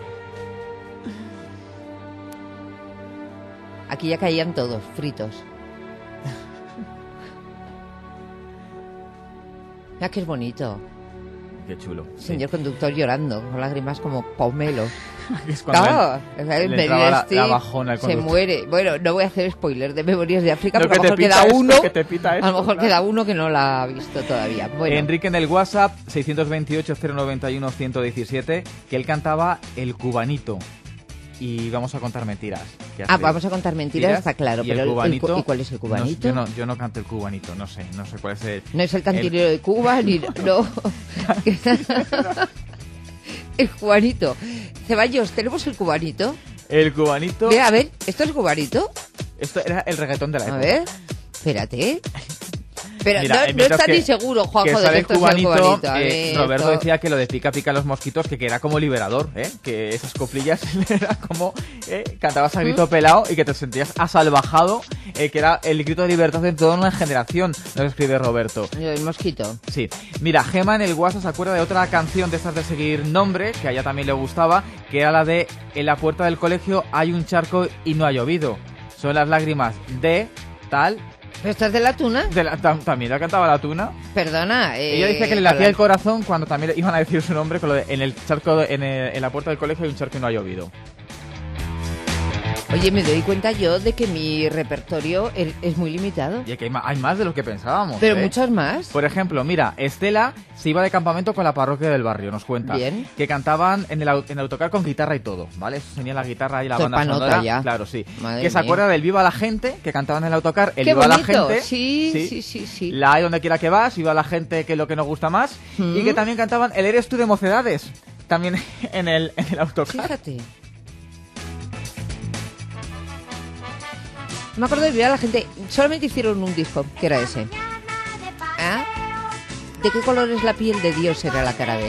[SPEAKER 9] Aquí ya caían todos, fritos. Mira que es bonito.
[SPEAKER 11] Qué chulo.
[SPEAKER 9] Señor conductor llorando, con lágrimas como pomelo.
[SPEAKER 11] Es cuando
[SPEAKER 9] Claro,
[SPEAKER 11] le-
[SPEAKER 9] el
[SPEAKER 11] le entraba la-
[SPEAKER 9] Steve
[SPEAKER 11] la bajona al
[SPEAKER 9] se
[SPEAKER 11] conductor.
[SPEAKER 9] muere. Bueno, no voy a hacer spoiler de Memorias de África,
[SPEAKER 11] Lo
[SPEAKER 9] pero a
[SPEAKER 11] que
[SPEAKER 9] lo
[SPEAKER 11] te
[SPEAKER 9] mejor
[SPEAKER 11] pita
[SPEAKER 9] queda
[SPEAKER 11] esto,
[SPEAKER 9] uno.
[SPEAKER 11] que te pita esto,
[SPEAKER 9] a lo mejor
[SPEAKER 11] claro.
[SPEAKER 9] queda uno que no la ha visto todavía. Bueno,
[SPEAKER 11] Enrique en el WhatsApp seiscientos veintiocho cero noventa y uno ciento diecisiete, que él cantaba El Cubanito. Y vamos a contar mentiras. que
[SPEAKER 9] ah,
[SPEAKER 11] hace
[SPEAKER 9] vamos a contar mentiras, está claro.
[SPEAKER 11] y
[SPEAKER 9] Pero
[SPEAKER 11] el
[SPEAKER 9] el- el
[SPEAKER 11] cubanito,
[SPEAKER 9] cu- ¿y cuál es el cubanito?
[SPEAKER 11] No, yo, no, yo no canto el cubanito, no sé, no sé cuál es el...
[SPEAKER 9] no es el cantinero de Cuba, ni... No. El cubanito. Ceballos, ¿tenemos el cubanito?
[SPEAKER 11] El cubanito...
[SPEAKER 9] Ve, a ver, ¿esto es cubanito?
[SPEAKER 11] Esto era el reggaetón de la
[SPEAKER 9] A
[SPEAKER 11] época.
[SPEAKER 9] ver, espérate. Pero
[SPEAKER 11] Mira,
[SPEAKER 9] no,
[SPEAKER 11] eh,
[SPEAKER 9] no
[SPEAKER 11] mientras
[SPEAKER 9] está
[SPEAKER 11] que-
[SPEAKER 9] ni seguro, Juanjo,
[SPEAKER 11] que
[SPEAKER 9] de
[SPEAKER 11] sale
[SPEAKER 9] que
[SPEAKER 11] el
[SPEAKER 9] esto sea el
[SPEAKER 11] cubanito,
[SPEAKER 9] cubanito. A
[SPEAKER 11] eh,
[SPEAKER 9] ver,
[SPEAKER 11] Roberto
[SPEAKER 9] esto-
[SPEAKER 11] decía que lo de pica pica los mosquitos, que, que era como liberador, ¿eh? Que esas coflillas era como eh, cantabas a grito pelado y que te sentías asalvajado, eh, que era el grito de libertad de toda una generación, nos escribe Roberto.
[SPEAKER 9] El mosquito.
[SPEAKER 11] Sí. Mira, Gema en el WhatsApp se acuerda de otra canción de estas de seguir nombre, que a ella también le gustaba, que era la de En la puerta del colegio hay un charco y no ha llovido. Son las lágrimas de tal...
[SPEAKER 9] ¿Esta es de la tuna?
[SPEAKER 11] De la, tam- también la cantaba la tuna.
[SPEAKER 9] Perdona. Eh,
[SPEAKER 11] Ella dice que le
[SPEAKER 9] con
[SPEAKER 11] latía
[SPEAKER 9] la-
[SPEAKER 11] el corazón cuando también le iban a decir su nombre con lo de en el charco, de- en, el- en la puerta del colegio hay un charco y no ha llovido.
[SPEAKER 9] Oye, me doy cuenta yo de que mi repertorio es, es muy limitado.
[SPEAKER 11] Y que hay, ma- hay más de lo que pensábamos.
[SPEAKER 9] Pero
[SPEAKER 11] ¿eh?
[SPEAKER 9] muchas más.
[SPEAKER 11] Por ejemplo, mira, Estela se iba de campamento con la parroquia del barrio, nos cuenta.
[SPEAKER 9] Bien.
[SPEAKER 11] Que cantaban en el, au- en el autocar con guitarra y todo, ¿vale? Tenía la guitarra y la
[SPEAKER 9] Esto es
[SPEAKER 11] banda
[SPEAKER 9] pa' nota
[SPEAKER 11] sonora.
[SPEAKER 9] ya.
[SPEAKER 11] Claro, sí.
[SPEAKER 9] Madre
[SPEAKER 11] que se
[SPEAKER 9] mía.
[SPEAKER 11] acuerda del Viva la Gente, que cantaban en el autocar. El
[SPEAKER 9] Qué
[SPEAKER 11] Viva
[SPEAKER 9] bonito.
[SPEAKER 11] la Gente.
[SPEAKER 9] Sí, sí, sí, sí.
[SPEAKER 11] La hay donde quiera que vas, Viva la Gente, que es lo que nos gusta más.
[SPEAKER 9] Mm.
[SPEAKER 11] Y que también cantaban El Eres tú de Mocedades. También en el, en el autocar.
[SPEAKER 9] Fíjate. Me acuerdo de ver a la gente. Solamente hicieron un disco, que era ese. ¿Ah? ¿De qué color es la piel de Dios? Era la cara de.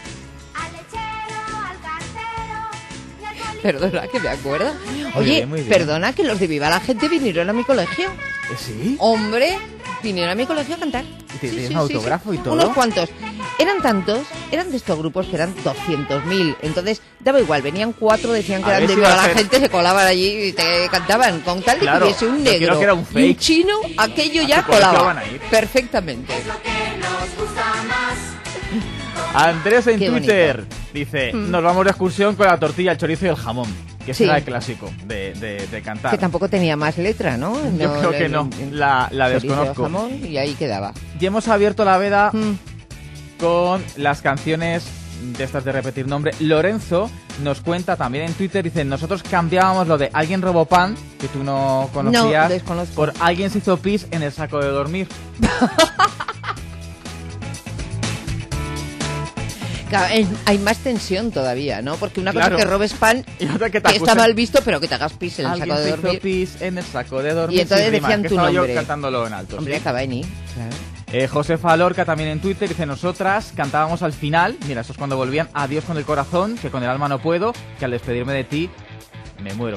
[SPEAKER 9] Perdona, que me acuerdo.
[SPEAKER 11] Muy
[SPEAKER 9] Oye,
[SPEAKER 11] bien, muy bien.
[SPEAKER 9] perdona que los de Viva la Gente vinieron a mi colegio.
[SPEAKER 11] ¿Eh, ¿Sí?
[SPEAKER 9] Hombre, vinieron a mi colegio a cantar.
[SPEAKER 11] ¿Y te tenías un autógrafo y todo?
[SPEAKER 9] Unos cuantos. Eran tantos, eran de estos grupos que eran doscientos mil. Entonces, daba igual, venían cuatro, decían que
[SPEAKER 11] A
[SPEAKER 9] eran
[SPEAKER 11] ver
[SPEAKER 9] de
[SPEAKER 11] si
[SPEAKER 9] Viva
[SPEAKER 11] va a
[SPEAKER 9] la
[SPEAKER 11] ser-
[SPEAKER 9] Gente, se colaban allí y te cantaban. Con tal de
[SPEAKER 11] Claro,
[SPEAKER 9] que hubiese un
[SPEAKER 11] yo creo
[SPEAKER 9] negro
[SPEAKER 11] que era un
[SPEAKER 9] y un
[SPEAKER 11] fake.
[SPEAKER 9] chino, aquello
[SPEAKER 11] A
[SPEAKER 9] ya
[SPEAKER 11] tu colegio
[SPEAKER 9] colaba
[SPEAKER 11] van a ir.
[SPEAKER 9] perfectamente.
[SPEAKER 11] Andrés en
[SPEAKER 9] Qué
[SPEAKER 11] Twitter dice,
[SPEAKER 9] Mm.
[SPEAKER 11] nos vamos de excursión con la tortilla, el chorizo y el jamón. Que
[SPEAKER 9] Sí.
[SPEAKER 11] será el clásico de, de, de cantar.
[SPEAKER 9] Que tampoco tenía más letra, ¿no?
[SPEAKER 11] Yo
[SPEAKER 9] No,
[SPEAKER 11] creo
[SPEAKER 9] le-
[SPEAKER 11] que no,
[SPEAKER 9] le-
[SPEAKER 11] la, la
[SPEAKER 9] chorizo,
[SPEAKER 11] desconozco.
[SPEAKER 9] jamón, y ahí quedaba.
[SPEAKER 11] Y hemos abierto la veda
[SPEAKER 9] Mm.
[SPEAKER 11] con las canciones de estas de repetir nombre. Lorenzo nos cuenta también en Twitter, dice, nosotros cambiábamos lo de alguien robó pan, que tú no conocías,
[SPEAKER 9] No, desconozco.
[SPEAKER 11] por alguien se hizo pis en el saco de dormir.
[SPEAKER 9] Claro, eh, hay más tensión todavía, ¿no? Porque una
[SPEAKER 11] Claro.
[SPEAKER 9] cosa es que robes pan,
[SPEAKER 11] Y otra que te
[SPEAKER 9] que está
[SPEAKER 11] acusen.
[SPEAKER 9] mal visto, pero que te hagas pis en el
[SPEAKER 11] Alguien
[SPEAKER 9] saco de
[SPEAKER 11] se hizo
[SPEAKER 9] dormir.
[SPEAKER 11] pis en el saco de dormir.
[SPEAKER 9] Y entonces
[SPEAKER 11] sin rimar,
[SPEAKER 9] decían
[SPEAKER 11] que
[SPEAKER 9] tu
[SPEAKER 11] estaba
[SPEAKER 9] nombre.
[SPEAKER 11] yo cantándolo en alto.
[SPEAKER 9] Hombre,
[SPEAKER 11] ¿sí?
[SPEAKER 9] acaba en I. Claro.
[SPEAKER 11] Eh, Josefa Lorca también en Twitter dice, nosotras cantábamos al final, mira, eso es cuando volvían, adiós con el corazón, que con el alma no puedo, que al despedirme de ti me muero.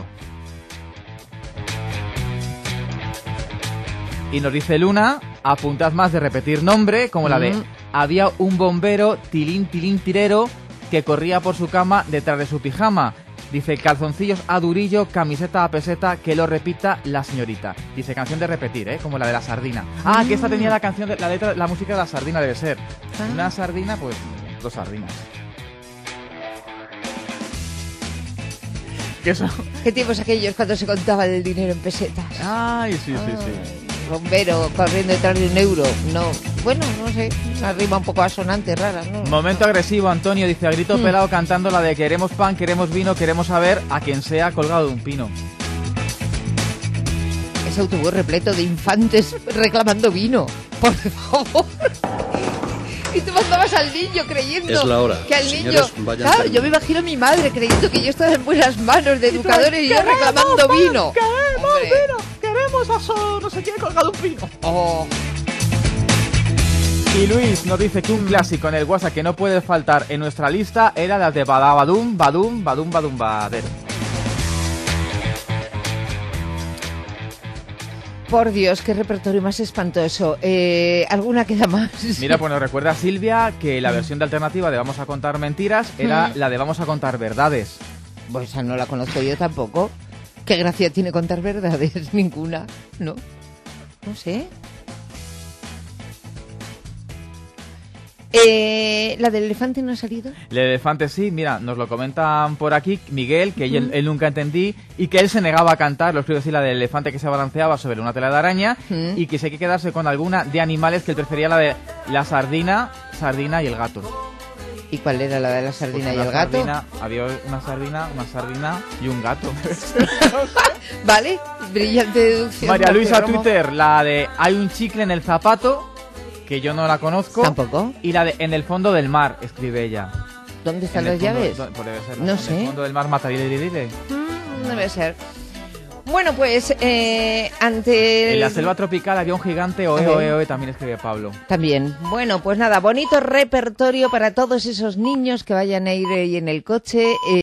[SPEAKER 11] Y nos dice Luna, apuntad más de repetir nombre, como la de,
[SPEAKER 9] Mm.
[SPEAKER 11] había un bombero, tilín, tilín, tirero, que corría por su cama detrás de su pijama. Dice, calzoncillos a durillo, camiseta a peseta, que lo repita la señorita. Dice, canción de repetir, ¿eh? Como la de la sardina. Ah, que esta tenía la canción, de, la letra, la música de la sardina debe ser.
[SPEAKER 9] Ah.
[SPEAKER 11] Una sardina, pues, dos sardinas. ¿Qué eso?
[SPEAKER 9] ¿Qué tiempos aquellos cuando se contaba el dinero en pesetas?
[SPEAKER 11] Ay, sí, sí, sí.
[SPEAKER 9] Bombero corriendo detrás de un euro. No, bueno, no sé, una rima un poco asonante, rara, ¿no?
[SPEAKER 11] Momento agresivo, Antonio dice, a grito
[SPEAKER 9] Mm.
[SPEAKER 11] pelado cantando la de queremos pan, queremos vino, queremos saber a quien sea colgado de un pino.
[SPEAKER 9] Ese autobús repleto de infantes reclamando vino. Por favor. Y tú mandabas al niño creyendo
[SPEAKER 13] Es la hora.
[SPEAKER 9] que al niño...
[SPEAKER 13] Señores, vayan
[SPEAKER 9] Claro,
[SPEAKER 13] terminando.
[SPEAKER 9] yo me imagino a mi madre creyendo que yo estaba en buenas manos de
[SPEAKER 11] Y tú,
[SPEAKER 9] educadores y yo
[SPEAKER 11] "Queremos
[SPEAKER 9] reclamando
[SPEAKER 11] pan,
[SPEAKER 9] vino.
[SPEAKER 11] ¡Queremos
[SPEAKER 9] Hombre.
[SPEAKER 11] vino! ¡Queremos a so, no sé quién colgado un pino!
[SPEAKER 9] Oh.
[SPEAKER 11] Y Luis nos dice que un clásico en el WhatsApp que no puede faltar en nuestra lista era la de Badabadum, Badum, Badum, Badum, Bader.
[SPEAKER 9] Por Dios, qué repertorio más espantoso. Eh, ¿Alguna queda más?
[SPEAKER 11] Mira, pues nos recuerda Silvia que la versión de alternativa de Vamos a contar mentiras era
[SPEAKER 9] Mm.
[SPEAKER 11] la de Vamos a contar verdades.
[SPEAKER 9] Pues esa no la conozco yo tampoco. ¿Qué gracia tiene contar verdades? Ninguna, ¿no? No sé. Eh, ¿La del elefante no ha salido?
[SPEAKER 11] El elefante sí, mira, nos lo comentan por aquí Miguel, que él, él nunca entendí, y que él se negaba a cantar, lo escribe así, la del elefante que se balanceaba sobre una tela de araña, y que si hay que quedarse con alguna de animales, que él prefería la de la sardina, sardina y el gato.
[SPEAKER 9] ¿Y cuál era la de la sardina
[SPEAKER 11] Pues
[SPEAKER 9] y
[SPEAKER 11] una
[SPEAKER 9] el gato?
[SPEAKER 11] sardina, había una sardina, una sardina y un gato.
[SPEAKER 9] Vale, brillante deducción.
[SPEAKER 11] María
[SPEAKER 9] Martín
[SPEAKER 11] Luisa
[SPEAKER 9] Romo.
[SPEAKER 11] Twitter, la de hay un chicle en el zapato, que yo no la conozco.
[SPEAKER 9] Tampoco.
[SPEAKER 11] Y la de en el fondo del mar, escribe ella.
[SPEAKER 9] ¿Dónde están
[SPEAKER 11] En el
[SPEAKER 9] las
[SPEAKER 11] fondo-
[SPEAKER 9] llaves?
[SPEAKER 11] do- pues debe ser,
[SPEAKER 9] No
[SPEAKER 11] en
[SPEAKER 9] sé.
[SPEAKER 11] el fondo del mar matarile.
[SPEAKER 9] Mm, debe ser. Bueno, pues eh, ante...
[SPEAKER 11] En la
[SPEAKER 9] el-
[SPEAKER 11] selva tropical había un gigante, oe,
[SPEAKER 9] A ver.
[SPEAKER 11] oe, oe, también escribe Pablo.
[SPEAKER 9] También. Bueno, pues nada, bonito repertorio para todos esos niños que vayan a ir ahí en el coche. eh,